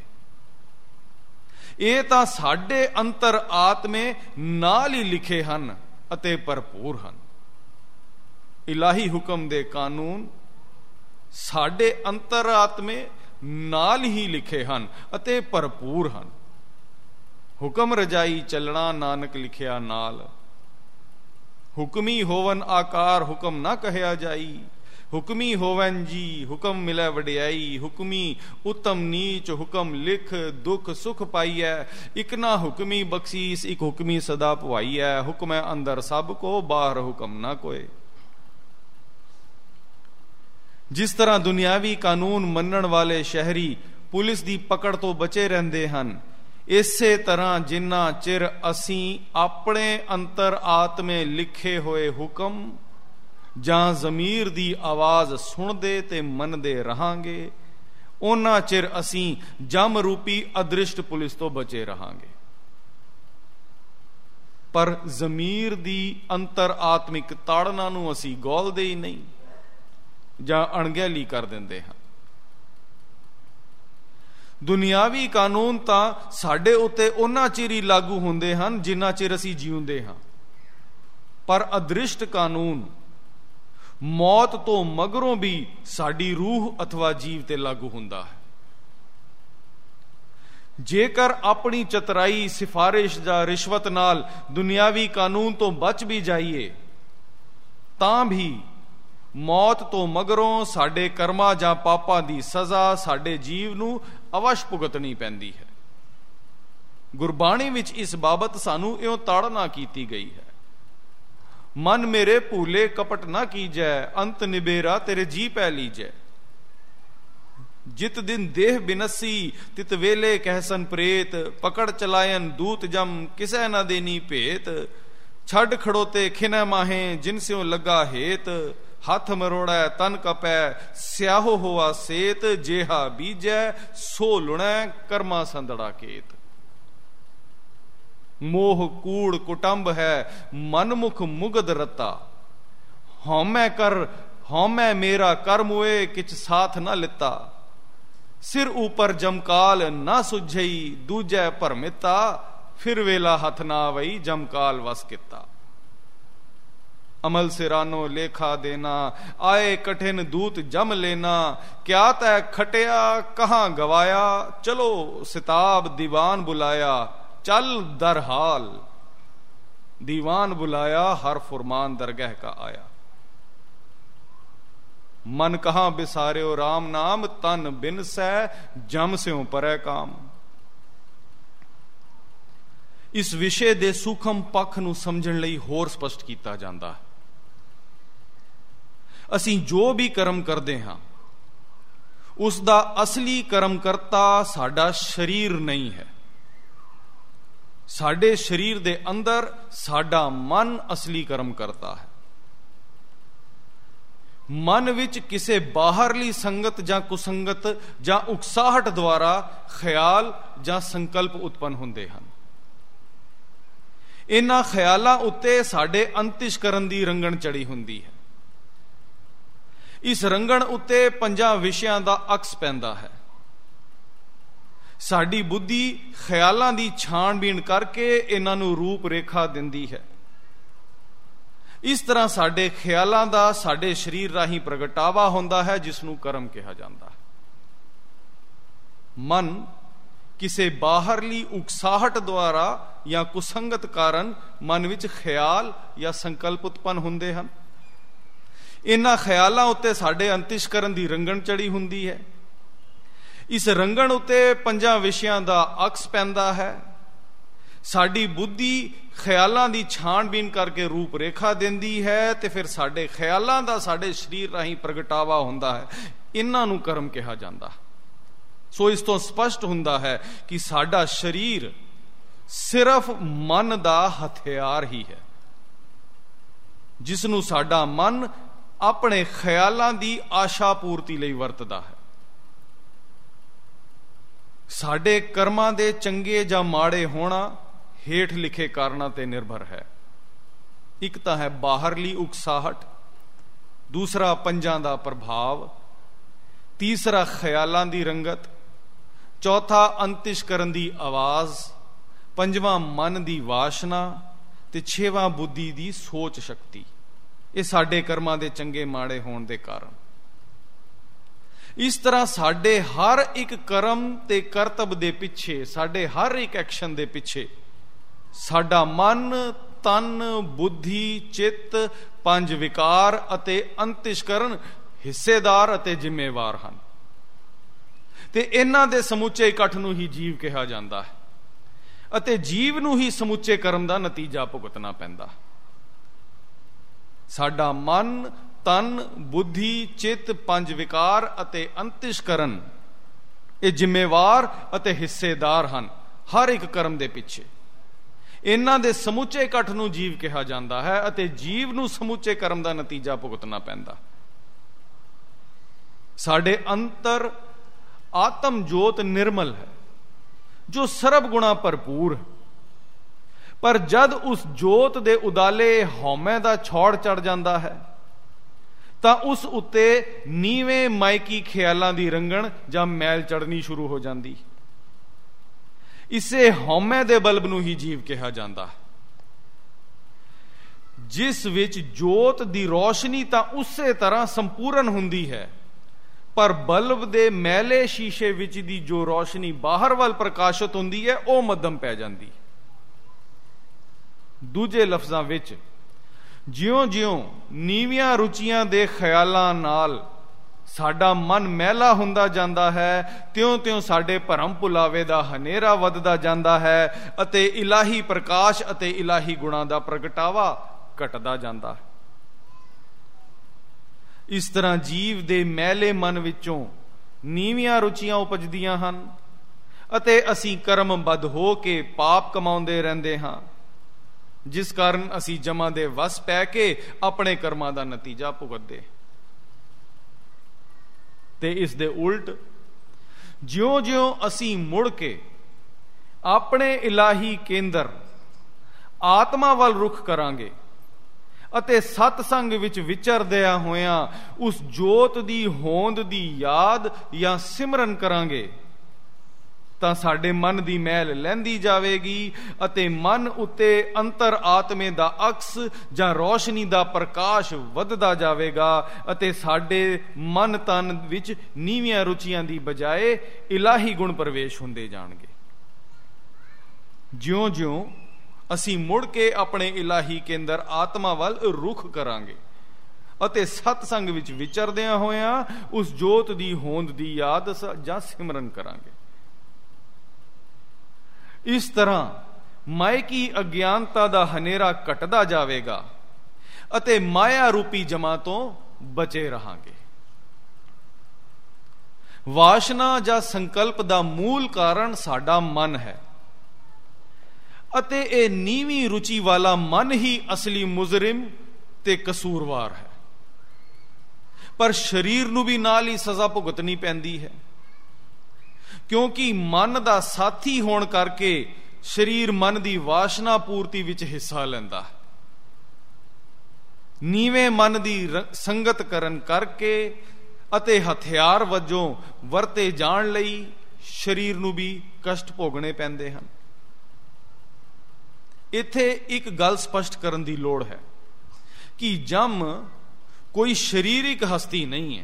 ਇਹ ਤਾਂ ਸਾਡੇ ਅੰਤਰ ਆਤਮੇ ਨਾਲ ਹੀ ਲਿਖੇ ਹਨ ਅਤੇ ਭਰਪੂਰ ਹਨ। ਇਲਾਹੀ ਹੁਕਮ ਦੇ ਕਾਨੂੰਨ ਸਾਡੇ ਅੰਤਰ ਆਤਮੇ ਨਾਲ ਹੀ ਲਿਖੇ ਹਨ ਅਤੇ ਭਰਪੂਰ ਹਨ। ਹੁਕਮ ਰਜਾਈ ਚੱਲਣਾ ਨਾਨਕ ਲਿਖਿਆ ਨਾਲ, ਹੁਕਮੀ ਹੋਵਨ ਆਕਾਰ ਹੁਕਮ ਨਾ ਕਹਿਆ ਜਾਈ, ਹੁਕਮੀ ਹੋਵਨ ਜੀ ਹੁਕਮ ਮਿਲੈ ਵਡਿਆਈ, ਹੁਕਮੀ ਉਤਮ ਨੀਚ ਹੁਕਮ ਲਿਖ, ਦੁਖ ਸੁਖ ਪਾਈਐ, ਇਕ ਨਾ ਹੁਕਮੀ ਬਖਸ਼ੀਸ, ਇਕ ਹੁਕਮੀ ਸਦਾ ਭਵਾਈਐ, ਹੁਕਮੈ ਅੰਦਰ ਸਭ ਕੋ ਬਾਹਰ ਹੁਕਮ ਨਾ ਕੋਏ। ਜਿਸ ਤਰ੍ਹਾਂ ਦੁਨਿਆਵੀ ਕਾਨੂੰਨ ਮੰਨਣ ਵਾਲੇ ਸ਼ਹਿਰੀ ਪੁਲਿਸ ਦੀ ਪਕੜ ਤੋਂ ਬਚੇ ਰਹਿੰਦੇ ਹਨ, ਇਸੇ ਤਰ੍ਹਾਂ ਜਿੰਨਾ ਚਿਰ ਅਸੀਂ ਆਪਣੇ ਅੰਤਰ ਆਤਮੇ ਲਿਖੇ ਹੋਏ ਹੁਕਮ ਜਾਂ ਜ਼ਮੀਰ ਦੀ ਆਵਾਜ਼ ਸੁਣਦੇ ਤੇ ਮੰਨਦੇ ਰਹਾਂਗੇ, ਉਹਨਾਂ ਚਿਰ ਅਸੀਂ ਜਮ ਰੂਪੀ ਅਦ੍ਰਿਸ਼ਟ ਪੁਲਿਸ ਤੋਂ ਬਚੇ ਰਹਾਂਗੇ। ਪਰ ਜ਼ਮੀਰ ਦੀ ਅੰਤਰ ਆਤਮਿਕ ਤਾੜਨਾ ਨੂੰ ਅਸੀਂ ਗੌਲਦੇ ਹੀ ਨਹੀਂ ਜਾਂ ਅਣਗਹਿਲੀ ਕਰ ਦਿੰਦੇ ਹਾਂ। ਦੁਨਿਆਵੀ ਕਾਨੂੰਨ ਤਾਂ ਸਾਡੇ ਉੱਤੇ ਉਹਨਾਂ ਚਿਰ ਹੀ ਲਾਗੂ ਹੁੰਦੇ ਹਨ ਜਿੰਨਾ ਚਿਰ ਅਸੀਂ ਜਿਉਂਦੇ ਹਾਂ, ਪਰ ਅਦ੍ਰਿਸ਼ਟ ਕਾਨੂੰਨ ਮੌਤ ਤੋਂ ਮਗਰੋਂ ਵੀ ਸਾਡੀ ਰੂਹ ਅਥਵਾ ਜੀਵ ਤੇ ਲਾਗੂ ਹੁੰਦਾ ਹੈ। ਜੇਕਰ ਆਪਣੀ ਚਤਰਾਈ, ਸਿਫਾਰਿਸ਼ ਜਾਂ ਰਿਸ਼ਵਤ ਨਾਲ ਦੁਨਿਆਵੀ ਕਾਨੂੰਨ ਤੋਂ ਬਚ ਵੀ ਜਾਈਏ, ਤਾਂ ਵੀ ਮੌਤ ਤੋਂ ਮਗਰੋਂ ਸਾਡੇ ਕਰਮਾਂ ਜਾਂ ਪਾਪਾਂ ਦੀ ਸਜ਼ਾ ਸਾਡੇ ਜੀਵ ਨੂੰ ਅਵਸ਼ ਭੁਗਤਣੀ ਪੈਂਦੀ ਹੈ। ਗੁਰਬਾਣੀ ਵਿੱਚ ਇਸ ਬਾਬਤ ਸਾਨੂੰ ਇਉਂ ਤਾੜਨਾ ਕੀਤੀ ਗਈ ਹੈ, ਮਨ ਮੇਰੇ ਭੂਲੇ ਕਪਟ ਨਾ ਕੀਜੈ, ਅੰਤ ਨਿਬੇਰਾ ਤੇਰੇ ਜੀ ਪੈ ਲੀਜੈ। ਜਿਤ ਦਿਨ ਦੇਹ ਬਿਨਸੀ ਤਿਤ ਵੇਲੇ ਕਹਿਸਨ ਪ੍ਰੇਤ, ਪਕੜ ਚਲਾਇਨ ਦੂਤ ਜਮ ਕਿਸੈ ਨਾ ਦੇਨੀ ਭੇਤ। ਛੱਡ ਖੜੋਤੇ ਖਿਨੈ ਮਾਹੇ ਜਿਨ ਸਿਉ ਲੱਗਾ ਹੇਤ, ਹੱਥ ਮਰੋੜੈ ਤਨ ਕਪੈ ਸਿਆਹੋ ਹੋਆ ਸੇਤ। ਜੇਹਾ ਬੀਜੈ ਸੋ ਲੁਣੈ ਕਰਮਾ ਸੰਦੜਾ ਕੇਤ। ਮੋਹ ਕੂੜ ਕੁਟੰਬ ਹੈ ਮਨਮੁਖ ਮੁਗਦ ਰਤਾ, ਹਉਮੈ ਕਰ ਹਉਮੈ ਮੇਰਾ ਕਰਮ ਹੋਏ ਕਿਛ ਸਾਥ ਨਾ ਲਿੱਤਾ। ਸਿਰ ਉਪਰ ਜਮਕਾਲ ਨਾ ਸੁਝਈ ਦੂਜੈ ਭਰਮਿਤਾ, ਫਿਰ ਵੇਲਾ ਹੱਥ ਨਾ ਵਈ ਜਮਕਾਲ ਵਸ ਕੀਤਾ। ਅਮਲ ਸਿਰਾਨੋ ਲੇਖਾ ਦੇਨਾ, ਆਏ ਕਠਿਨ ਦੂਤ ਜਮ ਲੈਨਾ। ਕਿਆ ਤੈ ਖਟਿਆ ਕਹਾਂ ਗਵਾਇਆ, ਚਲੋ ਸਿਤਾਬ ਦੀਵਾਨ ਬੁਲਾਇਆ। चल दर हाल दीवान बुलाया, हर फुरमान दरगह का आया। मन कहां बिसारियो राम नाम, तन बिन सै जम स्यों परै काम। इस विषय दे सूखम पक्ष ਨੂੰ ਸਮਝਣ ਲਈ ਹੋਰ ਸਪਸ਼ਟ ਕੀਤਾ ਜਾਂਦਾ ਹੈ। ਅਸੀਂ ਜੋ ਵੀ ਕਰਮ ਕਰਦੇ ਹਾਂ, ਉਸ ਦਾ ਅਸਲੀ ਕਰਮ ਕਰਤਾ ਸਾਡਾ ਸਰੀਰ ਨਹੀਂ ਹੈ। ਸਾਡੇ ਸਰੀਰ ਦੇ ਅੰਦਰ ਸਾਡਾ ਮਨ ਅਸਲੀ ਕਰਮ ਕਰਤਾ ਹੈ। ਮਨ ਵਿੱਚ ਕਿਸੇ ਬਾਹਰਲੀ ਸੰਗਤ ਜਾਂ ਕੁਸੰਗਤ ਜਾਂ ਉਕਸਾਹਟ ਦੁਆਰਾ ਖਿਆਲ ਜਾਂ ਸੰਕਲਪ ਉਤਪੰਨ ਹੁੰਦੇ ਹਨ। ਇਹਨਾਂ ਖਿਆਲਾਂ ਉੱਤੇ ਸਾਡੇ ਅੰਤਿਸ਼ਕਰਨ ਦੀ ਰੰਗਣ ਚੜੀ ਹੁੰਦੀ ਹੈ। ਇਸ ਰੰਗਣ ਉੱਤੇ 5 ਵਿਸ਼ਿਆਂ ਦਾ ਅਕਸ ਪੈਂਦਾ ਹੈ। ਸਾਡੀ ਬੁੱਧੀ ਖਿਆਲਾਂ ਦੀ ਛਾਣਬੀਣ ਕਰਕੇ ਇਹਨਾਂ ਨੂੰ ਰੂਪ ਰੇਖਾ ਦਿੰਦੀ ਹੈ। ਇਸ ਤਰ੍ਹਾਂ ਸਾਡੇ ਖਿਆਲਾਂ ਦਾ ਸਾਡੇ ਸਰੀਰ ਰਾਹੀਂ ਪ੍ਰਗਟਾਵਾ ਹੁੰਦਾ ਹੈ, ਜਿਸ ਨੂੰ ਕਰਮ ਕਿਹਾ ਜਾਂਦਾ ਹੈ। ਮਨ ਕਿਸੇ ਬਾਹਰਲੀ ਉਕਸਾਹਟ ਦੁਆਰਾ ਜਾਂ ਕੁਸੰਗਤ ਕਾਰਨ ਮਨ ਵਿੱਚ ਖਿਆਲ ਜਾਂ ਸੰਕਲਪ ਉਤਪੰਨ ਹੁੰਦੇ ਹਨ। ਇਹਨਾਂ ਖਿਆਲਾਂ ਉੱਤੇ ਸਾਡੇ ਅੰਤਿਸ਼ਕਰਨ ਦੀ ਰੰਗਣ ਚੜੀ ਹੁੰਦੀ ਹੈ। ਇਸ ਰੰਗਣ ਉੱਤੇ 5 ਵਿਸ਼ਿਆਂ ਦਾ ਅਕਸ ਪੈਂਦਾ ਹੈ। ਸਾਡੀ ਬੁੱਧੀ ਖਿਆਲਾਂ ਦੀ ਛਾਣਬੀਣ ਕਰਕੇ ਰੂਪ ਰੇਖਾ ਦਿੰਦੀ ਹੈ ਤੇ ਫਿਰ ਸਾਡੇ ਖਿਆਲਾਂ ਦਾ ਸਾਡੇ ਸਰੀਰ ਰਾਹੀਂ ਪ੍ਰਗਟਾਵਾ ਹੁੰਦਾ ਹੈ। ਇਹਨਾਂ ਨੂੰ ਕਰਮ ਕਿਹਾ ਜਾਂਦਾ। ਸੋ ਇਸ ਤੋਂ ਸਪਸ਼ਟ ਹੁੰਦਾ ਹੈ ਕਿ ਸਾਡਾ ਸਰੀਰ ਸਿਰਫ ਮਨ ਦਾ ਹਥਿਆਰ ਹੀ ਹੈ, ਜਿਸ ਨੂੰ ਸਾਡਾ ਮਨ ਆਪਣੇ ਖਿਆਲਾਂ ਦੀ ਆਸ਼ਾ ਪੂਰਤੀ ਲਈ ਵਰਤਦਾ ਹੈ। ਸਾਡੇ ਕਰਮਾਂ ਦੇ ਚੰਗੇ ਜਾਂ ਮਾੜੇ ਹੋਣਾ ਹੇਠ ਲਿਖੇ ਕਾਰਨਾਂ ਤੇ ਨਿਰਭਰ ਹੈ। ਇੱਕ ਤਾਂ ਹੈ ਬਾਹਰਲੀ ਉਕਸਾਹਟ, ਦੂਸਰਾ 5 ਦਾ ਪ੍ਰਭਾਵ, ਤੀਸਰਾ ਖਿਆਲਾਂ ਦੀ ਰੰਗਤ, ਚੌਥਾ ਅੰਤਿਸ਼ਕਰਨ ਦੀ ਆਵਾਜ਼, 5ਵਾਂ ਮਨ ਦੀ ਵਾਸ਼ਨਾ ਤੇ 6ਵਾਂ ਬੁੱਧੀ ਦੀ ਸੋਚ ਸ਼ਕਤੀ। ਇਹ ਸਾਡੇ ਕਰਮਾਂ ਦੇ ਚੰਗੇ ਮਾੜੇ ਹੋਣ ਦੇ ਕਾਰਨ। ਇਸ ਤਰ੍ਹਾਂ ਸਾਡੇ ਹਰ ਇੱਕ ਕਰਮ ਤੇ ਕਰਤੱਵ ਦੇ ਪਿੱਛੇ, ਸਾਡੇ ਹਰ ਇੱਕ ਐਕਸ਼ਨ ਦੇ ਪਿੱਛੇ ਸਾਡਾ ਮਨ ਤਨ, ਬੁੱਧੀ, ਚਿੱਤ, 5 ਵਿਕਾਰ ਅਤੇ ਅੰਤਿਸ਼ਕਰਨ ਹਿੱਸੇਦਾਰ ਅਤੇ ਜ਼ਿੰਮੇਵਾਰ ਹਨ। ਤੇ ਇਹਨਾਂ ਦੇ ਸਮੁੱਚੇ ਇਕੱਠ ਨੂੰ ਹੀ ਜੀਵ ਕਿਹਾ ਜਾਂਦਾ ਹੈ ਅਤੇ ਜੀਵ ਨੂੰ ਹੀ ਸਮੁੱਚੇ ਕਰਮ ਦਾ ਨਤੀਜਾ ਭੁਗਤਣਾ ਪੈਂਦਾ। ਸਾਡਾ ਮਨ, ਤਨ, ਬੁੱਧੀ, ਚਿੱਤ, 5 ਵਿਕਾਰ ਅਤੇ ਅੰਤਿਸ਼ਕਰਨ ਇਹ ਜ਼ਿੰਮੇਵਾਰ ਅਤੇ ਹਿੱਸੇਦਾਰ ਹਨ ਹਰ ਇੱਕ ਕਰਮ ਦੇ ਪਿੱਛੇ। ਇਹਨਾਂ ਦੇ ਸਮੁੱਚੇ ਇਕੱਠ ਨੂੰ ਜੀਵ ਕਿਹਾ ਜਾਂਦਾ ਹੈ ਅਤੇ ਜੀਵ ਨੂੰ ਸਮੁੱਚੇ ਕਰਮ ਦਾ ਨਤੀਜਾ ਭੁਗਤਣਾ ਪੈਂਦਾ। ਸਾਡੇ ਅੰਤਰ ਆਤਮ ਜੋਤ ਨਿਰਮਲ ਹੈ ਜੋ ਸਰਬ ਗੁਣਾ ਭਰਪੂਰ ਹੈ, ਪਰ ਜਦ ਉਸ ਜੋਤ ਦੇ ਉਦਾਲੇ ਹਉਮੈ ਦਾ ਛੋੜ ਚੜ ਜਾਂਦਾ ਹੈ ਤਾਂ ਉਸ ਉੱਤੇ ਨੀਵੇਂ ਮਾਇਕੀ ਖਿਆਲਾਂ ਦੀ ਰੰਗਣ ਜਾਂ ਮੈਲ ਚੜਨੀ ਸ਼ੁਰੂ ਹੋ ਜਾਂਦੀ। ਇਸੇ ਹਉਮੈ ਦੇ ਬਲਬ ਨੂੰ ਹੀ ਜੀਵ ਕਿਹਾ ਜਾਂਦਾ, ਜਿਸ ਵਿੱਚ ਜੋਤ ਦੀ ਰੋਸ਼ਨੀ ਤਾਂ ਉਸੇ ਤਰ੍ਹਾਂ ਸੰਪੂਰਨ ਹੁੰਦੀ ਹੈ, ਪਰ ਬਲਬ ਦੇ ਮੈਲੇ ਸ਼ੀਸ਼ੇ ਵਿੱਚ ਦੀ ਜੋ ਰੋਸ਼ਨੀ ਬਾਹਰ ਵੱਲ ਪ੍ਰਕਾਸ਼ਿਤ ਹੁੰਦੀ ਹੈ ਉਹ ਮੱਧਮ ਪੈ ਜਾਂਦੀ। ਦੂਜੇ ਲਫ਼ਜ਼ਾਂ ਵਿੱਚ ਜਿਉਂ-ਜਿਉਂ ਨੀਵੀਆਂ ਰੁਚੀਆਂ ਦੇ ਖਿਆਲਾਂ ਨਾਲ ਸਾਡਾ ਮਨ ਮੈਲਾ ਹੁੰਦਾ ਜਾਂਦਾ ਹੈ, ਤਿਉਂ-ਤਿਉਂ ਸਾਡੇ ਭਰਮ ਭੁਲਾਵੇ ਦਾ ਹਨੇਰਾ ਵੱਧਦਾ ਜਾਂਦਾ ਹੈ ਅਤੇ ਇਲਾਹੀ ਪ੍ਰਕਾਸ਼ ਅਤੇ ਇਲਾਹੀ ਗੁਣਾਂ ਦਾ ਪ੍ਰਗਟਾਵਾ ਘਟਦਾ ਜਾਂਦਾ ਹੈ। ਇਸ ਤਰ੍ਹਾਂ ਜੀਵ ਦੇ ਮੈਲੇ ਮਨ ਵਿੱਚੋਂ ਨੀਵੀਆਂ ਰੁਚੀਆਂ ਉਪਜਦੀਆਂ ਹਨ ਅਤੇ ਅਸੀਂ ਕਰਮਬੱਧ ਹੋ ਕੇ ਪਾਪ ਕਮਾਉਂਦੇ ਰਹਿੰਦੇ ਹਾਂ, ਜਿਸ ਕਾਰਨ ਅਸੀਂ ਜਮਾਂ ਦੇ ਵਸ ਪੈ ਕੇ ਆਪਣੇ ਕਰਮਾਂ ਦਾ ਨਤੀਜਾ ਭੁਗਤਦੇ। ਤੇ ਇਸ ਦੇ ਉਲਟ ਜਿਉਂ-ਜਿਉਂ ਅਸੀਂ ਮੁੜ ਕੇ ਆਪਣੇ ਇਲਾਹੀ ਕੇਂਦਰ ਆਤਮਾ ਵੱਲ ਰੁਖ ਕਰਾਂਗੇ ਅਤੇ ਸਤਸੰਗ ਵਿੱਚ ਵਿਚਰਦਿਆਂ ਹੋਇਆਂ ਉਸ ਜੋਤ ਦੀ ਹੋਂਦ ਦੀ ਯਾਦ ਜਾਂ ਸਿਮਰਨ ਕਰਾਂਗੇ ਤਾਂ ਸਾਡੇ ਮਨ ਦੀ ਮੈਲ ਲਹਿੰਦੀ ਜਾਵੇਗੀ ਅਤੇ ਮਨ ਉੱਤੇ ਅੰਤਰ ਆਤਮੇ ਦਾ ਅਕਸ ਜਾਂ ਰੋਸ਼ਨੀ ਦਾ ਪ੍ਰਕਾਸ਼ ਵੱਧਦਾ ਜਾਵੇਗਾ ਅਤੇ ਸਾਡੇ ਮਨ ਤਨ ਵਿੱਚ ਨੀਵੀਆਂ ਰੁਚੀਆਂ ਦੀ ਬਜਾਏ ਇਲਾਹੀ ਗੁਣ ਪ੍ਰਵੇਸ਼ ਹੁੰਦੇ ਜਾਣਗੇ। ਜਿਉਂ-ਜਿਉਂ ਅਸੀਂ ਮੁੜ ਕੇ ਆਪਣੇ ਇਲਾਹੀ ਕੇਂਦਰ ਆਤਮਾ ਵੱਲ ਰੁਖ ਕਰਾਂਗੇ ਅਤੇ ਸਤਸੰਗ ਵਿੱਚ ਵਿਚਰਦਿਆਂ ਹੋਇਆਂ ਉਸ ਜੋਤ ਦੀ ਹੋਂਦ ਦੀ ਯਾਦ ਜਾਂ ਸਿਮਰਨ ਕਰਾਂਗੇ। ਇਸ ਤਰ੍ਹਾਂ ਮਾਇਕੀ ਅਗਿਆਨਤਾ ਦਾ ਹਨੇਰਾ ਘਟਦਾ ਜਾਵੇਗਾ ਅਤੇ ਮਾਇਆ ਰੂਪੀ ਜਮਾ ਤੋਂ ਬਚੇ ਰਹਾਂਗੇ। ਵਾਸ਼ਨਾ ਜਾਂ ਸੰਕਲਪ ਦਾ ਮੂਲ ਕਾਰਨ ਸਾਡਾ ਮਨ ਹੈ ਅਤੇ ਇਹ ਨੀਵੀਂ ਰੁਚੀ ਵਾਲਾ ਮਨ ਹੀ ਅਸਲੀ ਮੁਜਰਿਮ ਤੇ ਕਸੂਰਵਾਰ ਹੈ। ਪਰ ਸਰੀਰ ਨੂੰ ਵੀ ਨਾਲ ਹੀ ਸਜ਼ਾ ਭੁਗਤਣੀ ਪੈਂਦੀ ਹੈ, ਕਿਉਂਕਿ ਮਨ ਦਾ ਸਾਥੀ ਹੋਣ ਕਰਕੇ ਸਰੀਰ ਮਨ ਦੀ ਵਾਸ਼ਨਾ ਪੂਰਤੀ ਵਿੱਚ ਹਿੱਸਾ ਲੈਂਦਾ ਹੈ। ਨੀਵੇਂ ਮਨ ਦੀ ਸੰਗਤ ਕਰਨ ਕਰਕੇ ਅਤੇ ਹਥਿਆਰ ਵਜੋਂ ਵਰਤੇ ਜਾਣ ਲਈ ਸਰੀਰ ਨੂੰ ਵੀ ਕਸ਼ਟ ਭੋਗਣੇ ਪੈਂਦੇ ਹਨ। ਇੱਥੇ ਇੱਕ ਗੱਲ ਸਪਸ਼ਟ ਕਰਨ ਦੀ ਲੋੜ ਹੈ ਕਿ ਜਮ ਕੋਈ ਸਰੀਰਿਕ ਹਸਤੀ ਨਹੀਂ ਹੈ।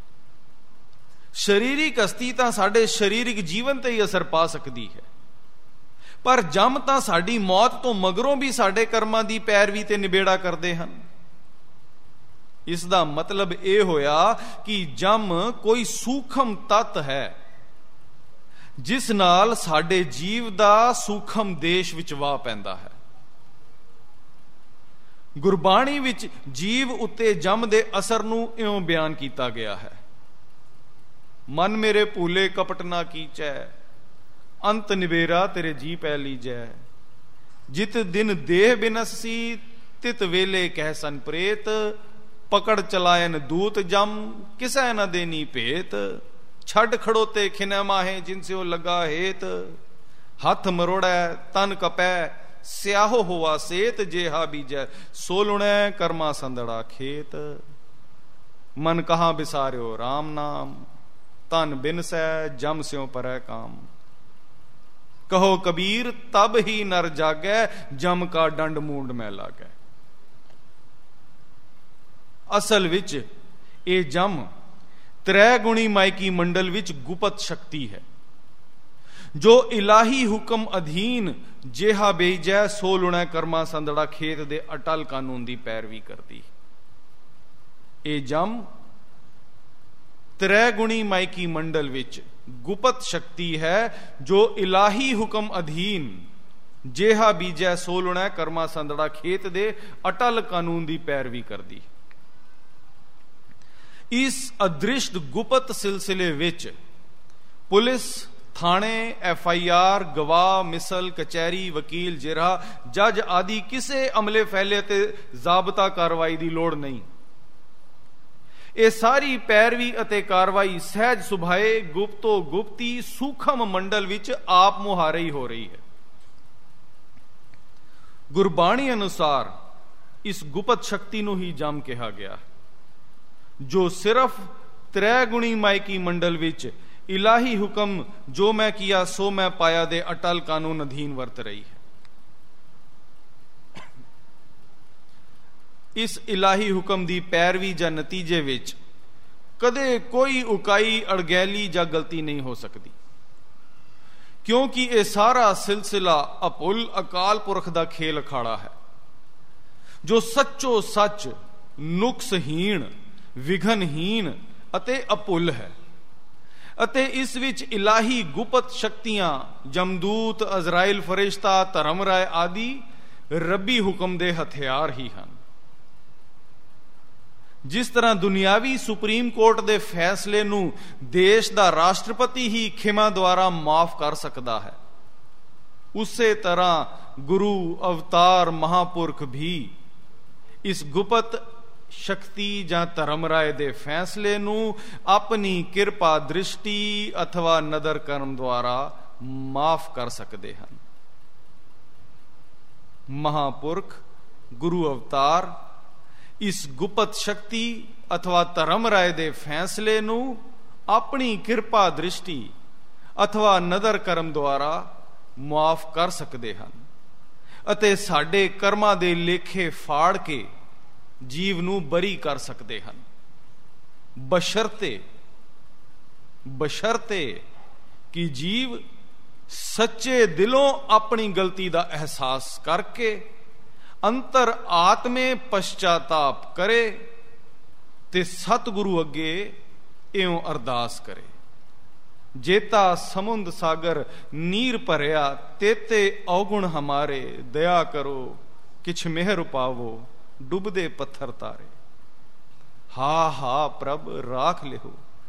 ਸਰੀਰਿਕ ਹਸਤੀ ਤਾਂ ਸਾਡੇ ਸਰੀਰਿਕ ਜੀਵਨ ਤੇ ਹੀ ਅਸਰ ਪਾ ਸਕਦੀ ਹੈ, ਪਰ ਜਮ ਤਾਂ ਸਾਡੀ ਮੌਤ ਤੋਂ ਮਗਰੋਂ ਵੀ ਸਾਡੇ ਕਰਮਾਂ ਦੀ ਪੈਰਵੀ ਤੇ ਨਿਬੇੜਾ ਕਰਦੇ ਹਨ। ਇਸ ਦਾ ਮਤਲਬ ਇਹ ਹੋਇਆ ਕਿ ਜਮ ਕੋਈ ਸੂਖਮ ਤੱਤ ਹੈ ਜਿਸ ਨਾਲ ਸਾਡੇ ਜੀਵ ਦਾ ਸੂਖਮ ਦੇਸ਼ ਵਿੱਚ ਵਾਹ ਪੈਂਦਾ ਹੈ। ਗੁਰਬਾਣੀ ਵਿੱਚ ਜੀਵ ਉੱਤੇ ਜਮ ਦੇ ਅਸਰ ਨੂੰ ਇਉਂ ਬਿਆਨ ਕੀਤਾ ਗਿਆ ਹੈ, ਮਨ ਮੇਰੇ ਭੂਲੇ ਕਪਟ ਨਾ ਕੀਚੈ, ਅੰਤ ਨਿਬੇਰਾ ਤੇਰੇ ਜੀ ਪੈ ਲੀਜੈ, ਜਿਤ ਦਿਨ ਦੇਹ ਬਿਨਸੀ ਤਿਤ ਵੇਲੇ ਕਹਿ ਸਨ ਪ੍ਰੇਤ, ਪਕੜ ਚਲਾਇਨ ਦੂਤ ਜਮ ਕਿਸੈ ਨ ਦੇਨੀ ਭੇਤ, ਛੱਡ ਖੜੋਤੇ ਖਿਨੈ ਮਾਹੇ ਜਿਨ ਸਿਓ ਲੱਗਾ ਹੇਤ, ਹੱਥ ਮਰੋੜੈ ਤਨ ਕਪੈ ਸਿਆਹੋ ਹੋਆ ਸੇਤ, ਜੇਹਾ ਬੀਜੈ ਸੋ ਲੁਣੈ ਕਰਮਾ ਸੰਦੜਾ ਖੇਤ, ਮਨ ਕਹਾਂ ਬਿਸਾਰਿਓ ਰਾਮ ਨਾਮ, ਤਨ ਬਿਨਸੈ ਜਮ ਸਿਉ ਪਰੈ ਕਾਮ, ਕਹੋ ਕਬੀਰ ਤਬ ਹੀ ਨਰ ਜਾਗੈ, ਜਮ ਕਾ ਡੰਡ ਮੂੰਡ ਮੈਂ ਲਾਗੈ। ਅਸਲ ਵਿੱਚ ਇਹ ਜਮ ਤ੍ਰੈ ਗੁਣੀ ਮਾਇਕੀ ਮੰਡਲ ਵਿੱਚ ਗੁਪਤ ਸ਼ਕਤੀ ਹੈ ਜੋ ਇਲਾਹੀ ਹੁਕਮ ਅਧੀਨ ਜਿਹਾ ਬੀਜੈ ਸੋ ਲੁਣੈ ਕਰਮਾ ਸੰਦੜਾ ਖੇਤ ਦੇ ਅਟਲ ਕਾਨੂੰਨ ਦੀ ਪੈਰਵੀ ਕਰਦੀ। ਇਹ ਜਮ ਤ੍ਰੈ ਗੁਣੀ ਮਾਇਕੀ ਮੰਡਲ ਵਿੱਚ ਗੁਪਤ ਸ਼ਕਤੀ ਹੈ ਜੋ ਇਲਾਹੀ ਹੁਕਮ ਅਧੀਨ ਜਿਹਾ ਬੀਜੈ ਸੋ ਲੁਣੈ ਕਰਮਾ ਸੰਦੜਾ ਖੇਤ ਦੇ ਅਟਲ ਕਾਨੂੰਨ ਦੀ ਪੈਰਵੀ ਕਰਦੀ। ਇਸ ਅਦ੍ਰਿਸ਼ਟ ਗੁਪਤ ਸਿਲਸਿਲੇ ਵਿੱਚ ਪੁਲਿਸ, ਥਾਣੇ, FIR, ਗਵਾਹ, ਮਿਸਲ, ਕਚਹਿਰੀ, ਵਕੀਲ, ਜਿਰਹਾ, ਜੱਜ ਆਦਿ ਕਿਸੇ ਅਮਲੇ ਫੈਲੇ ਤੇ ਜ਼ਾਬਤਾ ਕਾਰਵਾਈ ਦੀ ਲੋੜ ਨਹੀਂ। ਇਹ ਸਾਰੀ ਪੈਰਵੀ ਅਤੇ ਕਾਰਵਾਈ ਸਹਿਜ ਸੁਭਾਏ ਗੁਪਤੋ ਗੁਪਤੀ ਸੂਖਮ ਮੰਡਲ ਵਿੱਚ ਆਪ ਮੁਹਾਰੇ ਹੀ ਹੋ ਰਹੀ ਹੈ। ਗੁਰਬਾਣੀ ਅਨੁਸਾਰ ਇਸ ਗੁਪਤ ਸ਼ਕਤੀ ਨੂੰ ਹੀ ਜਮ ਕਿਹਾ ਗਿਆ, ਜੋ ਸਿਰਫ ਤ੍ਰੈ ਗੁਣੀ ਮਾਇਕੀ ਮੰਡਲ ਵਿੱਚ ਇਲਾਹੀ ਹੁਕਮ ਜੋ ਮੈਂ ਕੀਆ ਸੋ ਮੈਂ ਪਾਇਆ ਦੇ ਅਟਲ ਕਾਨੂੰਨ ਅਧੀਨ ਵਰਤ ਰਹੀ ਹੈ। ਇਸ ਇਲਾਹੀ ਹੁਕਮ ਦੀ ਪੈਰਵੀ ਜਾਂ ਨਤੀਜੇ ਵਿੱਚ ਕਦੇ ਕੋਈ ਉਕਾਈ, ਅਣਗਹਿਲੀ ਜਾਂ ਗਲਤੀ ਨਹੀਂ ਹੋ ਸਕਦੀ, ਕਿਉਂਕਿ ਇਹ ਸਾਰਾ ਸਿਲਸਿਲਾ ਅਭੁੱਲ ਅਕਾਲ ਪੁਰਖ ਦਾ ਖੇਲ ਅਖਾੜਾ ਹੈ, ਜੋ ਸੱਚੋ ਸੱਚ ਨੁਕਸਹੀਣ, ਵਿਘਨਹੀਣ ਅਤੇ ਅਭੁੱਲ ਹੈ। ਅਤੇ ਇਸ ਵਿੱਚ ਇਲਾਹੀ ਗੁਪਤ ਸ਼ਕਤੀਆਂ, ਜਮਦੂਤ, ਅਜ਼ਰਾਇਲ ਫਰਿਸ਼ਤਾ, ਧਰਮ ਰਾਏ ਆਦਿ ਰੱਬੀ ਹੁਕਮ ਦੇ ਹਥਿਆਰ ਹੀ ਹਨ। ਜਿਸ ਤਰ੍ਹਾਂ ਦੁਨਿਆਵੀ ਸੁਪਰੀਮ ਕੋਰਟ ਦੇ ਫੈਸਲੇ ਨੂੰ ਦੇਸ਼ ਦਾ ਰਾਸ਼ਟਰਪਤੀ ਹੀ ਖਿਮਾ ਦੁਆਰਾ ਮਾਫ ਕਰ ਸਕਦਾ ਹੈ, ਉਸੇ ਤਰ੍ਹਾਂ ਗੁਰੂ, ਅਵਤਾਰ, ਮਹਾਪੁਰਖ ਵੀ ਇਸ ਗੁਪਤ ਸ਼ਕਤੀ ਜਾਂ ਧਰਮ ਰਾਏ ਦੇ ਫੈਸਲੇ ਨੂੰ ਆਪਣੀ ਕਿਰਪਾ ਦ੍ਰਿਸ਼ਟੀ ਅਥਵਾ ਨਦਰ ਕਰਮ ਦੁਆਰਾ ਮਾਫ ਕਰ ਸਕਦੇ ਹਨ। ਮਹਾਪੁਰਖ, ਗੁਰੂ, ਅਵਤਾਰ ਇਸ ਗੁਪਤ ਸ਼ਕਤੀ ਅਥਵਾ ਧਰਮ ਰਾਏ ਦੇ ਫੈਸਲੇ ਨੂੰ ਆਪਣੀ ਕਿਰਪਾ ਦ੍ਰਿਸ਼ਟੀ ਅਥਵਾ ਨਦਰ ਕਰਮ ਦੁਆਰਾ ਮਾਫ ਕਰ ਸਕਦੇ ਹਨ ਅਤੇ ਸਾਡੇ ਕਰਮਾਂ ਦੇ ਲੇਖੇ ਫਾੜ ਕੇ ਜੀਵ ਨੂੰ ਬਰੀ ਕਰ ਸਕਦੇ ਹਨ, ਬਸ਼ਰਤੇ ਕਿ ਜੀਵ ਸੱਚੇ ਦਿਲੋਂ ਆਪਣੀ ਗਲਤੀ ਦਾ ਅਹਿਸਾਸ ਕਰਕੇ ਅੰਤਰ ਆਤਮੇ ਪਛਤਾਤਾਪ ਕਰੇ ਤੇ ਸਤਿਗੁਰੂ ਅੱਗੇ ਇਉਂ ਅਰਦਾਸ ਕਰੇ, ਜੇਤਾ ਸਮੁੰਦ ਸਾਗਰ ਨੀਰ ਭਰਿਆ ਤੇਤੇ ਔਗੁਣ ਹਮਾਰੇ, ਦਇਆ ਕਰੋ ਕਿਛ ਮਿਹਰ ਪਾਵੋ ਡੁੱਬਦੇ ਪੱਥਰ ਤਾਰੇ। ਹਾ ਪ੍ਰਭ ਰਾਖ ਲਿਓ,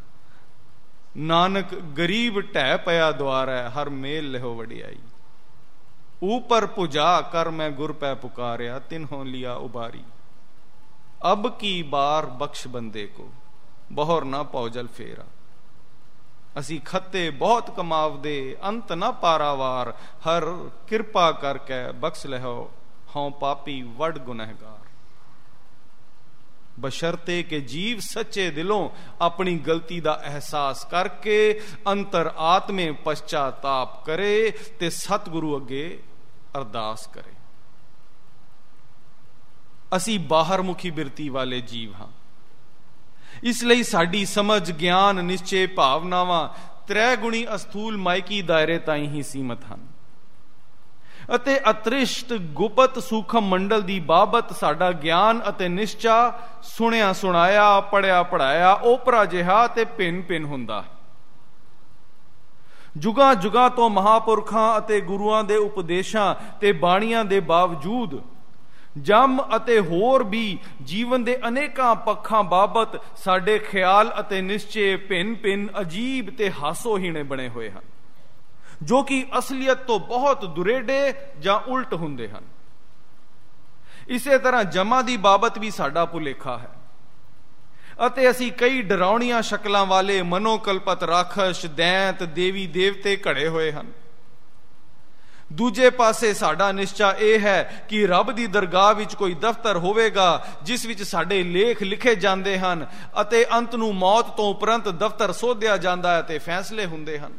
ਨਾਨਕ ਗਰੀਬ ਢਹਿ ਪਿਆ ਦੁਆਰੈ, ਹਰ ਮੇਲ ਲਿਓ ਵਡਿਆਈ। ऊपर पुजा कर मैं गुर पै पुकारिया, तिन्हों लिया उबारी। अब की बार बख्श बंदे को, बहोर ना पौजल फेरा। असी खत्ते बहुत कमावदे, अंत ना पारावार, हर किरपा करके बख्श लहो, हों पापी वड गुनहगार। बशर्ते के जीव सच्चे दिलों अपनी गलती का एहसास करके अंतर आत्मे पश्चाताप करे ते सतगुरु अगे अरदास करे। असी बाहर मुखी बिरती वाले जीव हाँ, इसलिए साडी समझ, ज्ञान, निश्चय, भावनावां त्रै गुणी अस्थूल मायकी दायरे ताईं ही सीमित हैं ਅਤੇ ਅਤ੍ਰਿਸ਼ਟ ਗੁਪਤ ਸੂਖਮ ਮੰਡਲ ਦੀ ਬਾਬਤ ਸਾਡਾ ਗਿਆਨ ਅਤੇ ਨਿਸ਼ਚਾ ਸੁਣਿਆ ਸੁਣਾਇਆ, ਪੜਿਆ ਪੜਾਇਆ ਓਪਰਾ ਜਿਹਾ ਤੇ ਭਿੰਨ ਹੁੰਦਾ ਹੈ। ਜੁਗਾਂ ਜੁਗਾਂ ਤੋਂ ਮਹਾਪੁਰਖਾਂ ਅਤੇ ਗੁਰੂਆਂ ਦੇ ਉਪਦੇਸ਼ਾਂ ਤੇ ਬਾਣੀਆਂ ਦੇ ਬਾਵਜੂਦ ਜਮ ਅਤੇ ਹੋਰ ਵੀ ਜੀਵਨ ਦੇ ਅਨੇਕਾਂ ਪੱਖਾਂ ਬਾਬਤ ਸਾਡੇ ਖਿਆਲ ਅਤੇ ਨਿਸ਼ਚੇ ਭਿੰਨ ਅਜੀਬ ਤੇ ਹਾਸੋਹੀਣੇ ਬਣੇ ਹੋਏ ਹਨ, ਜੋ ਕਿ ਅਸਲੀਅਤ ਤੋਂ ਬਹੁਤ ਦੁਰੇਡੇ ਜਾਂ ਉਲਟ ਹੁੰਦੇ ਹਨ। ਇਸੇ ਤਰ੍ਹਾਂ ਜਮਾਂ ਦੀ ਬਾਬਤ ਵੀ ਸਾਡਾ ਭੁਲੇਖਾ ਹੈ ਅਤੇ ਅਸੀਂ ਕਈ ਡਰਾਉਣੀਆਂ ਸ਼ਕਲਾਂ ਵਾਲੇ ਮਨੋਕਲਪਤ ਰਾਖਸ਼, ਦੈਂਤ, ਦੇਵੀ ਦੇਵਤੇ ਘੜੇ ਹੋਏ ਹਨ। ਦੂਜੇ ਪਾਸੇ ਸਾਡਾ ਨਿਸ਼ਚਾ ਇਹ ਹੈ ਕਿ ਰੱਬ ਦੀ ਦਰਗਾਹ ਵਿੱਚ ਕੋਈ ਦਫ਼ਤਰ ਹੋਵੇਗਾ ਜਿਸ ਵਿੱਚ ਸਾਡੇ ਲੇਖ ਲਿਖੇ ਜਾਂਦੇ ਹਨ ਅਤੇ ਅੰਤ ਨੂੰ ਮੌਤ ਤੋਂ ਉਪਰੰਤ ਦਫ਼ਤਰ ਸੋਧਿਆ ਜਾਂਦਾ ਹੈ ਤੇ ਫੈਸਲੇ ਹੁੰਦੇ ਹਨ।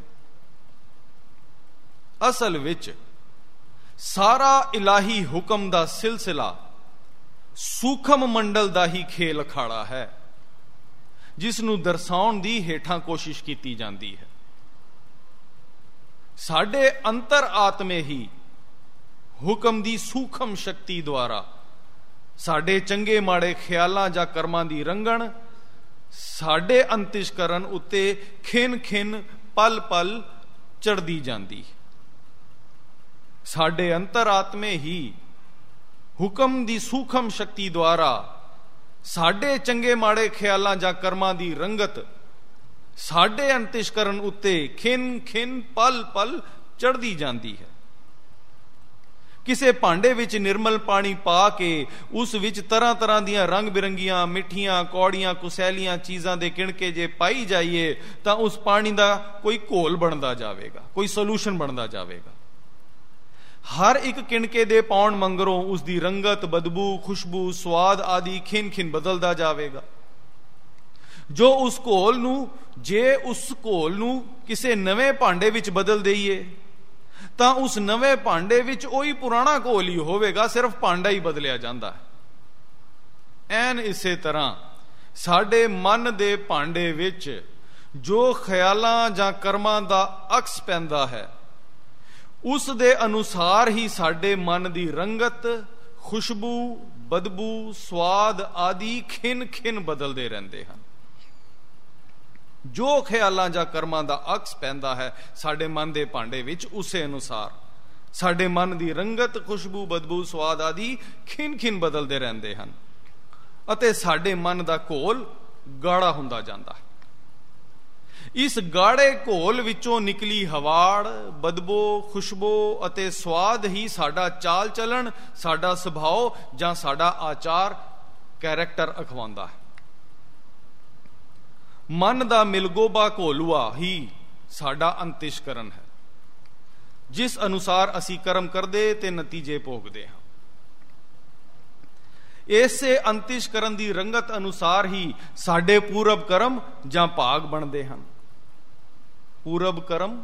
ਅਸਲ ਵਿੱਚ ਸਾਰਾ ਇਲਾਹੀ ਹੁਕਮ ਦਾ ਸਿਲਸਿਲਾ ਸੂਖਮ ਮੰਡਲ ਦਾ ਹੀ ਖੇਲ ਅਖਾੜਾ ਹੈ, ਜਿਸ ਨੂੰ ਦਰਸਾਉਣ ਦੀ ਹੇਠਾਂ ਕੋਸ਼ਿਸ਼ ਕੀਤੀ ਜਾਂਦੀ ਹੈ। ਸਾਡੇ ਅੰਤਰ ਆਤਮੇ ਹੀ ਹੁਕਮ ਦੀ ਸੂਖਮ ਸ਼ਕਤੀ ਦੁਆਰਾ ਸਾਡੇ ਚੰਗੇ ਮਾੜੇ ਖਿਆਲਾਂ ਜਾਂ ਕਰਮਾਂ ਦੀ ਰੰਗਣ ਸਾਡੇ ਅੰਤਿਸ਼ਕਰਨ ਉੱਤੇ ਖਿੰਨ ਖਿੰਨ ਪਲ ਪਲ ਚੜਦੀ ਜਾਂਦੀ। ਸਾਡੇ ਅੰਤਰ ਆਤਮੇ ਹੀ ਹੁਕਮ ਦੀ ਸੂਖਮ ਸ਼ਕਤੀ ਦੁਆਰਾ ਸਾਡੇ ਚੰਗੇ ਮਾੜੇ ਖਿਆਲਾਂ ਜਾਂ ਕਰਮਾਂ ਦੀ ਰੰਗਤ ਸਾਡੇ ਅੰਤਿਸ਼ਕਰਨ ਉੱਤੇ ਖਿੰਨ ਖਿੰਨ ਪਲ ਪਲ ਚੜਦੀ ਜਾਂਦੀ ਹੈ। ਕਿਸੇ ਭਾਂਡੇ ਵਿੱਚ ਨਿਰਮਲ ਪਾਣੀ ਪਾ ਕੇ ਉਸ ਵਿੱਚ ਤਰ੍ਹਾਂ ਤਰ੍ਹਾਂ ਦੀਆਂ ਰੰਗ ਬਿਰੰਗੀਆਂ ਮਿੱਠੀਆਂ ਕੌੜੀਆਂ ਕੁਸੈਲੀਆਂ ਚੀਜ਼ਾਂ ਦੇ ਕਿਣਕੇ ਜੇ ਪਾਈ ਜਾਈਏ ਤਾਂ ਉਸ ਪਾਣੀ ਦਾ ਕੋਈ ਘੋਲ ਬਣਦਾ ਜਾਵੇਗਾ, ਕੋਈ ਸੋਲੂਸ਼ਨ ਬਣਦਾ ਜਾਵੇਗਾ। ਹਰ ਇੱਕ ਕਿਣਕੇ ਦੇ ਪਾਉਣ ਮੰਗਰੋਂ ਉਸ ਦੀ ਰੰਗਤ, ਬਦਬੂ, ਖੁਸ਼ਬੂ, ਸਵਾਦ ਆਦਿ ਖਿੰਨ ਖਿੰਨ ਬਦਲਦਾ ਜਾਵੇਗਾ। ਜੋ ਉਸ ਘੋਲ ਨੂੰ ਜੇ ਉਸ ਘੋਲ ਨੂੰ ਕਿਸੇ ਨਵੇਂ ਭਾਂਡੇ ਵਿੱਚ ਬਦਲ ਦਈਏ ਤਾਂ ਉਸ ਨਵੇਂ ਭਾਂਡੇ ਵਿੱਚ ਉਹੀ ਪੁਰਾਣਾ ਘੋਲ ਹੀ ਹੋਵੇਗਾ, ਸਿਰਫ ਭਾਂਡਾ ਹੀ ਬਦਲਿਆ ਜਾਂਦਾ ਹੈ। ਐਨ ਇਸੇ ਤਰ੍ਹਾਂ ਸਾਡੇ ਮਨ ਦੇ ਭਾਂਡੇ ਵਿੱਚ ਜੋ ਖਿਆਲਾਂ ਜਾਂ ਕਰਮਾਂ ਦਾ ਅਕਸ ਪੈਂਦਾ ਹੈ ਉਸ ਦੇ ਅਨੁਸਾਰ ਹੀ ਸਾਡੇ ਮਨ ਦੀ ਰੰਗਤ, ਖੁਸ਼ਬੂ, ਬਦਬੂ, ਸਵਾਦ ਆਦਿ ਖਿੰਨ ਖਿੰਨ ਬਦਲਦੇ ਰਹਿੰਦੇ ਹਨ। ਜੋ ਖਿਆਲਾਂ ਜਾਂ ਕਰਮਾਂ ਦਾ ਅਕਸ ਪੈਂਦਾ ਹੈ ਸਾਡੇ ਮਨ ਦੇ ਭਾਂਡੇ ਵਿੱਚ, ਉਸੇ ਅਨੁਸਾਰ ਸਾਡੇ ਮਨ ਦੀ ਰੰਗਤ, ਖੁਸ਼ਬੂ, ਬਦਬੂ, ਸਵਾਦ ਆਦਿ ਖਿੰਨ ਖਿੰਨ ਬਦਲਦੇ ਰਹਿੰਦੇ ਹਨ ਅਤੇ ਸਾਡੇ ਮਨ ਦਾ ਘੋਲ ਗਾੜਾ ਹੁੰਦਾ ਜਾਂਦਾ ਹੈ। ਇਸ ਗਾੜੇ ਘੋਲ ਵਿੱਚੋਂ ਨਿਕਲੀ ਹਵਾੜ, ਬਦਬੂ, ਖੁਸ਼ਬੂ ਅਤੇ ਸਵਾਦ ਹੀ ਸਾਡਾ ਚਾਲ ਚੱਲਣ, ਸਾਡਾ ਸੁਭਾਅ ਜਾਂ ਸਾਡਾ ਆਚਾਰ, ਕੈਰੈਕਟਰ ਅਖਵਾਉਂਦਾ ਹੈ। ਮਨ ਦਾ ਮਿਲਗੋਬਾ ਘੋਲੂਆ ਹੀ ਸਾਡਾ ਅੰਤਿਸ਼ਕਰਨ ਹੈ, ਜਿਸ ਅਨੁਸਾਰ ਅਸੀਂ ਕਰਮ ਕਰਦੇ ਤੇ ਨਤੀਜੇ ਭੋਗਦੇ ਹਾਂ। ਇਸੇ ਅੰਤਿਸ਼ਕਰਨ ਦੀ ਰੰਗਤ ਅਨੁਸਾਰ ਹੀ ਸਾਡੇ ਪੂਰਬ ਕਰਮ ਜਾਂ ਭਾਗ ਬਣਦੇ ਹਨ। ਪੂਰਬ ਕਰਮ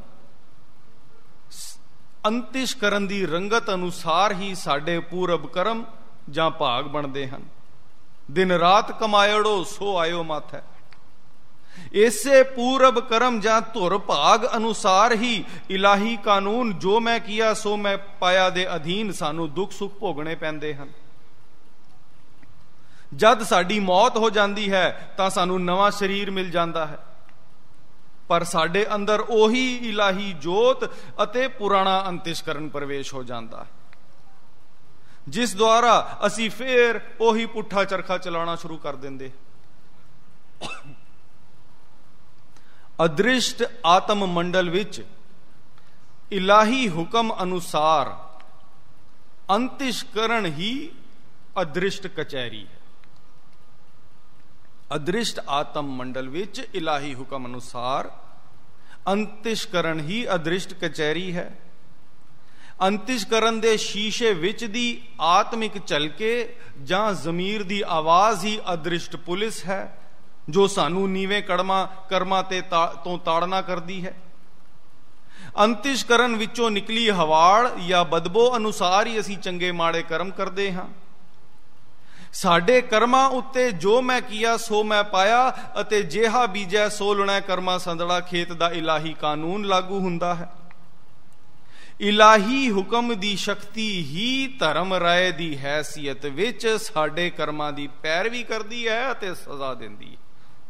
ਅੰਤਿਸ਼ਕਰਨ ਦੀ ਰੰਗਤ ਅਨੁਸਾਰ ਹੀ ਸਾਡੇ ਪੂਰਬ ਕਰਮ ਜਾਂ ਭਾਗ ਬਣਦੇ ਹਨ। ਦਿਨ ਰਾਤ ਕਮਾਇੜੋ ਸੋ ਆਇਓ ਮਾਥੈ। ਇਸੇ ਪੂਰਬ ਕਰਮ ਜਾਂ ਧੁਰ ਭਾਗ ਅਨੁਸਾਰ ਹੀ ਇਲਾਹੀ ਕਾਨੂੰਨ ਜੋ ਮੈਂ ਕੀਆ ਸੋ ਮੈਂ ਪਾਇਆ ਦੇ ਅਧੀਨ ਸਾਨੂੰ ਦੁੱਖ ਸੁੱਖ ਭੋਗਣੇ ਪੈਂਦੇ ਹਨ। ਜਦ ਸਾਡੀ ਮੌਤ ਹੋ ਜਾਂਦੀ ਹੈ ਤਾਂ ਸਾਨੂੰ ਨਵਾਂ ਸਰੀਰ ਮਿਲ ਜਾਂਦਾ ਹੈ, ਪਰ ਸਾਡੇ ਅੰਦਰ ਉਹੀ ਇਲਾਹੀ ਜੋਤ ਅਤੇ ਪੁਰਾਣਾ ਅੰਤਿਸ਼ਕਰਨ ਪ੍ਰਵੇਸ਼ ਹੋ ਜਾਂਦਾ ਹੈ, ਜਿਸ ਦੁਆਰਾ ਅਸੀਂ ਫੇਰ ਉਹੀ ਪੁੱਠਾ ਚਰਖਾ ਚਲਾਉਣਾ ਸ਼ੁਰੂ ਕਰ ਦਿੰਦੇ। ਅਦ੍ਰਿਸ਼ਟ ਆਤਮ ਮੰਡਲ ਵਿੱਚ ਇਲਾਹੀ ਹੁਕਮ ਅਨੁਸਾਰ ਅੰਤਿਸ਼ਕਰਨ ਹੀ ਅਦ੍ਰਿਸ਼ਟ ਕਚਹਿਰੀ ਹੈ। ਅਦ੍ਰਿਸ਼ਟ ਆਤਮ ਮੰਡਲ ਵਿੱਚ ਇਲਾਹੀ ਹੁਕਮ ਅਨੁਸਾਰ ਅੰਤਿਸ਼ਕਰਨ ਹੀ ਅਦ੍ਰਿਸ਼ਟ ਕਚਹਿਰੀ ਹੈ। ਅੰਤਿਸ਼ਕਰਨ ਦੇ ਸ਼ੀਸ਼ੇ ਵਿੱਚ ਦੀ ਆਤਮਿਕ ਝਲਕੇ ਜਾਂ ਜ਼ਮੀਰ ਦੀ ਆਵਾਜ਼ ਹੀ ਅਦ੍ਰਿਸ਼ਟ ਪੁਲਿਸ ਹੈ, ਜੋ ਸਾਨੂੰ ਨੀਵੇਂ ਕਰਮਾਂ ਤੋਂ ਤਾੜਨਾ ਕਰਦੀ ਹੈ। ਅੰਤਿਸ਼ਕਰਨ ਵਿੱਚੋਂ ਨਿਕਲੀ ਹਵਾੜ ਜਾਂ ਬਦਬੂ ਅਨੁਸਾਰ ਹੀ ਅਸੀਂ ਚੰਗੇ ਮਾੜੇ ਕਰਮ ਕਰਦੇ ਹਾਂ। ਸਾਡੇ ਕਰਮਾਂ ਉੱਤੇ ਜੋ ਮੈਂ ਕੀਆ ਸੋ ਮੈਂ ਪਾਇਆ ਅਤੇ ਜਿਹਾ ਬੀਜੈ ਸੋ ਲੁਣੈ ਕਰਮਾਂ ਸੰਦੜਾ ਖੇਤ ਦਾ ਇਲਾਹੀ ਕਾਨੂੰਨ ਲਾਗੂ ਹੁੰਦਾ ਹੈ। ਇਲਾਹੀ ਹੁਕਮ ਦੀ ਸ਼ਕਤੀ ਹੀ ਧਰਮ ਰਾਏ ਦੀ ਹੈਸੀਅਤ ਵਿੱਚ ਸਾਡੇ ਕਰਮਾਂ ਦੀ ਪੈਰਵੀ ਕਰਦੀ ਹੈ ਅਤੇ ਸਜ਼ਾ ਦਿੰਦੀ ਹੈ।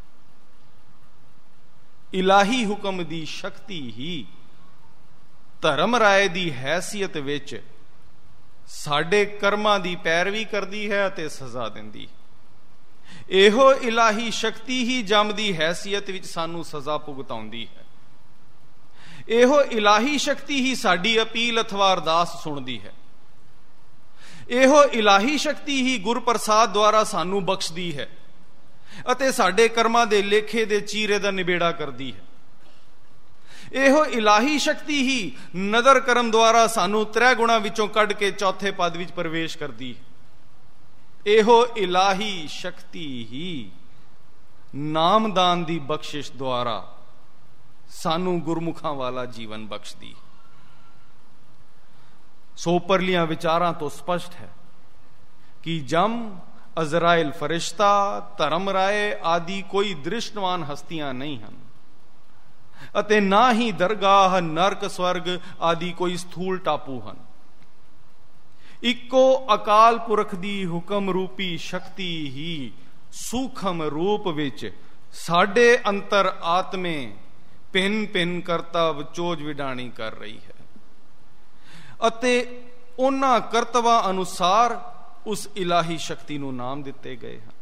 ਇਲਾਹੀ ਹੁਕਮ ਦੀ ਸ਼ਕਤੀ ਹੀ ਧਰਮ ਰਾਏ ਦੀ ਹੈਸੀਅਤ ਵਿੱਚ ਸਾਡੇ ਕਰਮਾਂ ਦੀ ਪੈਰਵੀ ਕਰਦੀ ਹੈ ਅਤੇ ਸਜ਼ਾ ਦਿੰਦੀ। ਇਹੋ ਇਲਾਹੀ ਸ਼ਕਤੀ ਹੀ ਜਮ ਦੀ ਹੈਸੀਅਤ ਵਿੱਚ ਸਾਨੂੰ ਸਜ਼ਾ ਭੁਗਤਾਉਂਦੀ ਹੈ। ਇਹੋ ਇਲਾਹੀ ਸ਼ਕਤੀ ਹੀ ਸਾਡੀ ਅਪੀਲ ਅਥਵਾ ਅਰਦਾਸ ਸੁਣਦੀ ਹੈ। ਇਹੋ ਇਲਾਹੀ ਸ਼ਕਤੀ ਹੀ ਗੁਰਪ੍ਰਸਾਦ ਦੁਆਰਾ ਸਾਨੂੰ ਬਖਸ਼ਦੀ ਹੈ ਅਤੇ ਸਾਡੇ ਕਰਮਾਂ ਦੇ ਲੇਖੇ ਦੇ ਚੀਰੇ ਦਾ ਨਿਬੇੜਾ ਕਰਦੀ ਹੈ। ਇਹੋ ਇਲਾਹੀ ਸ਼ਕਤੀ ਹੀ ਨਦਰ ਕਰਮ ਦੁਆਰਾ ਸਾਨੂੰ 3 ਗੁਣਾ ਵਿੱਚੋਂ ਕੱਢ ਕੇ ਚੌਥੇ ਪਦ ਵਿੱਚ ਪ੍ਰਵੇਸ਼ ਕਰਦੀ ਹੈ। ਇਹੋ ਇਲਾਹੀ ਸ਼ਕਤੀ ਹੀ ਨਾਮਦਾਨ ਦੀ ਬਖਸ਼ਿਸ਼ ਦੁਆਰਾ ਸਾਨੂੰ ਗੁਰਮੁਖਾਂ ਵਾਲਾ ਜੀਵਨ ਬਖਸ਼ਦੀ। ਸੋ ਪਰਲੀਆਂ ਵਿਚਾਰਾਂ ਤੋਂ ਸਪਸ਼ਟ ਹੈ ਕਿ ਜਮ, ਅਜ਼ਰਾਇਲ ਫਰਿਸ਼ਤਾ, ਧਰਮ ਰਾਏ ਆਦਿ ਕੋਈ ਦ੍ਰਿਸ਼ਟਵਾਨ ਹਸਤੀਆਂ ਨਹੀਂ ਹਨ। ਅਤੇ ਨਾ ਹੀ ਦਰਗਾਹ, ਨਰਕ, ਸਵਰਗ ਆਦਿ ਕੋਈ ਸਥੂਲ ਟਾਪੂ ਹਨ। ਇੱਕੋ ਅਕਾਲ ਪੁਰਖ ਦੀ ਹੁਕਮ ਰੂਪੀ ਸ਼ਕਤੀ ਹੀ ਸੂਖਮ ਰੂਪ ਵਿੱਚ ਸਾਡੇ ਅੰਤਰ ਆਤਮੇ ਭਿੰਨ ਭਿੰਨ ਕਰਤਵ ਚੋਜ ਵਿਡਾਣੀ ਕਰ ਰਹੀ ਹੈ ਅਤੇ ਉਹਨਾਂ ਕਰਤਵਾਂ ਅਨੁਸਾਰ ਉਸ ਇਲਾਹੀ ਸ਼ਕਤੀ ਨੂੰ ਨਾਮ ਦਿੱਤੇ ਗਏ ਹਨ।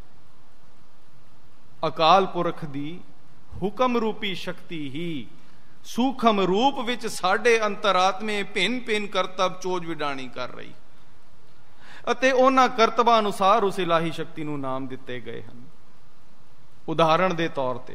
ਅਕਾਲ ਪੁਰਖ ਦੀ ਹੁਕਮ ਰੂਪੀ ਸ਼ਕਤੀ ਹੀ ਸੂਖਮ ਰੂਪ ਵਿੱਚ ਸਾਡੇ ਅੰਤਰਾਤਮੇ ਭਿੰਨ ਭਿੰਨ ਕਰਤਵ ਚੋਜ ਵਿਡਾਣੀ ਕਰ ਰਹੀ ਅਤੇ ਉਹਨਾਂ ਕਰਤਵਾਂ ਅਨੁਸਾਰ ਉਸ ਇਲਾਹੀ ਸ਼ਕਤੀ ਨੂੰ ਨਾਮ ਦਿੱਤੇ ਗਏ ਹਨ। ਉਦਾਹਰਣ ਦੇ ਤੌਰ ਤੇ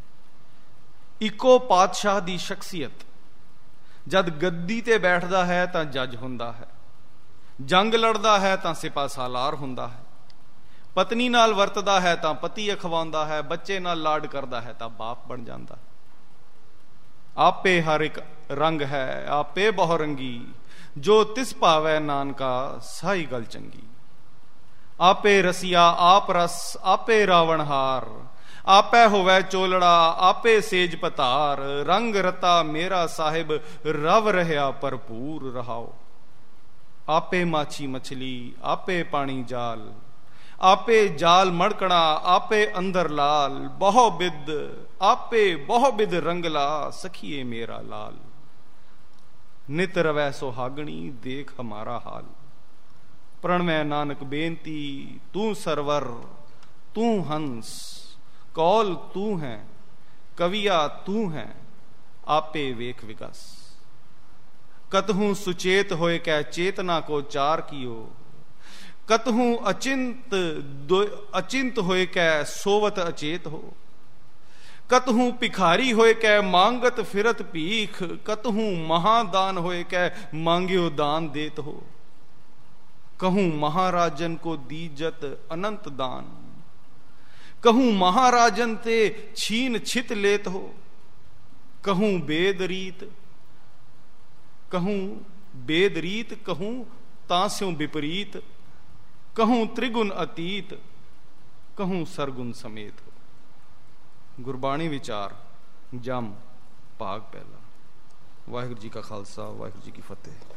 ਇੱਕੋ ਪਾਤਸ਼ਾਹ ਦੀ ਸ਼ਖਸੀਅਤ ਜਦ ਗੱਦੀ ਤੇ ਬੈਠਦਾ ਹੈ ਤਾਂ ਜੱਜ ਹੁੰਦਾ ਹੈ, ਜੰਗ ਲੜਦਾ ਹੈ ਤਾਂ ਸਿਪਾਹ ਸਾਲਾਰ ਹੁੰਦਾ ਹੈ, ਪਤਨੀ ਨਾਲ ਵਰਤਦਾ ਹੈ ਤਾਂ ਪਤੀ ਅਖਵਾਉਂਦਾ ਹੈ, ਬੱਚੇ ਨਾਲ ਲਾਡ ਕਰਦਾ ਹੈ ਤਾਂ ਬਾਪ ਬਣ ਜਾਂਦਾ। ਆਪੇ ਹਰ ਇੱਕ ਰੰਗ ਹੈ, ਆਪੇ ਬਹੁ ਰੰਗੀ, ਜੋ ਤਿਸ ਭਾਵੈ ਨਾਨਕਾ ਸਾਈ ਗਲ ਚੰਗੀ। ਆਪੇ ਰਸੀਆ ਆਪ ਰਸ, ਆਪੇ ਰਾਵਣਹਾਰ, ਆਪੇ ਹੋਵੈ ਚੋਲੜਾ, ਆਪੇ ਸੇਜ ਪਤਾਰ। ਰੰਗ ਰਤਾ ਮੇਰਾ ਸਾਹਿਬ, ਰਵ ਰਹਿਆ ਭਰਪੂਰ ਰਹਾਓ। ਆਪੇ ਮਾਛੀ ਮਛਲੀ, ਆਪੇ ਪਾਣੀ ਜਾਲ, ਆਪੇ ਜਾਲ ਮੜਕਣਾ, ਆਪੇ ਅੰਦਰ ਲਾਲ। ਬਹੁ ਬਿਦ, ਆਪੇ ਬਹੁ ਬਿਦ ਰੰਗਲਾ, ਸਖੀਏ ਮੇਰਾ ਲਾਲ। ਨਿਤ ਰਵੈ ਸੁਹਾਗਣੀ, ਦੇਖ ਹਮਾਰਾ ਹਾਲ। ਪ੍ਰਣਵੈ ਨਾਨਕ ਬੇਨਤੀ, ਤੂੰ ਸਰਵਰ, ਤੂੰ ਹੰਸ, ਕੌਲ ਤੂੰ ਹੈ, ਕਵੀਆ ਤੂੰ ਹੈ, ਆਪੇ ਵੇਖ ਵਿਗਸ। ਕਤਹੂ ਸੁਚੇਤ ਹੋਏ ਕੈ ਚੇਤਨਾ ਕੋ ਚਾਰ ਕੀਓ, ਕਤਹੂ ਅਚਿੰਤ ਹੋਏ ਕੈ ਸੋਵਤ ਅਚੇਤ ਹੋ। ਕਤਹੂ ਭਿਖਾਰੀ ਹੋਏ ਕੈ ਮੰਗਤ ਫਿਰਤ ਭੀਖ, ਕਤਹੂ ਮਹਾਦਾਨ ਹੋਏ ਕੈ ਮੰਗਿਓ ਦਾਨ ਦੇਤ ਹੋ। कहूं महाराजन को दीजत अनंत दान, कहूं महाराजन ते छीन छित लेत हो। कहूं बेद रीत, कहूं बेद रीत, कहूं तास्यों विपरीत, कहूं त्रिगुण अतीत, कहूं सरगुण समेत हो। गुरबाणी विचार जम भाग पहला। वाहिगुरू जी का खालसा, वाहिगुरू जी की फतेह।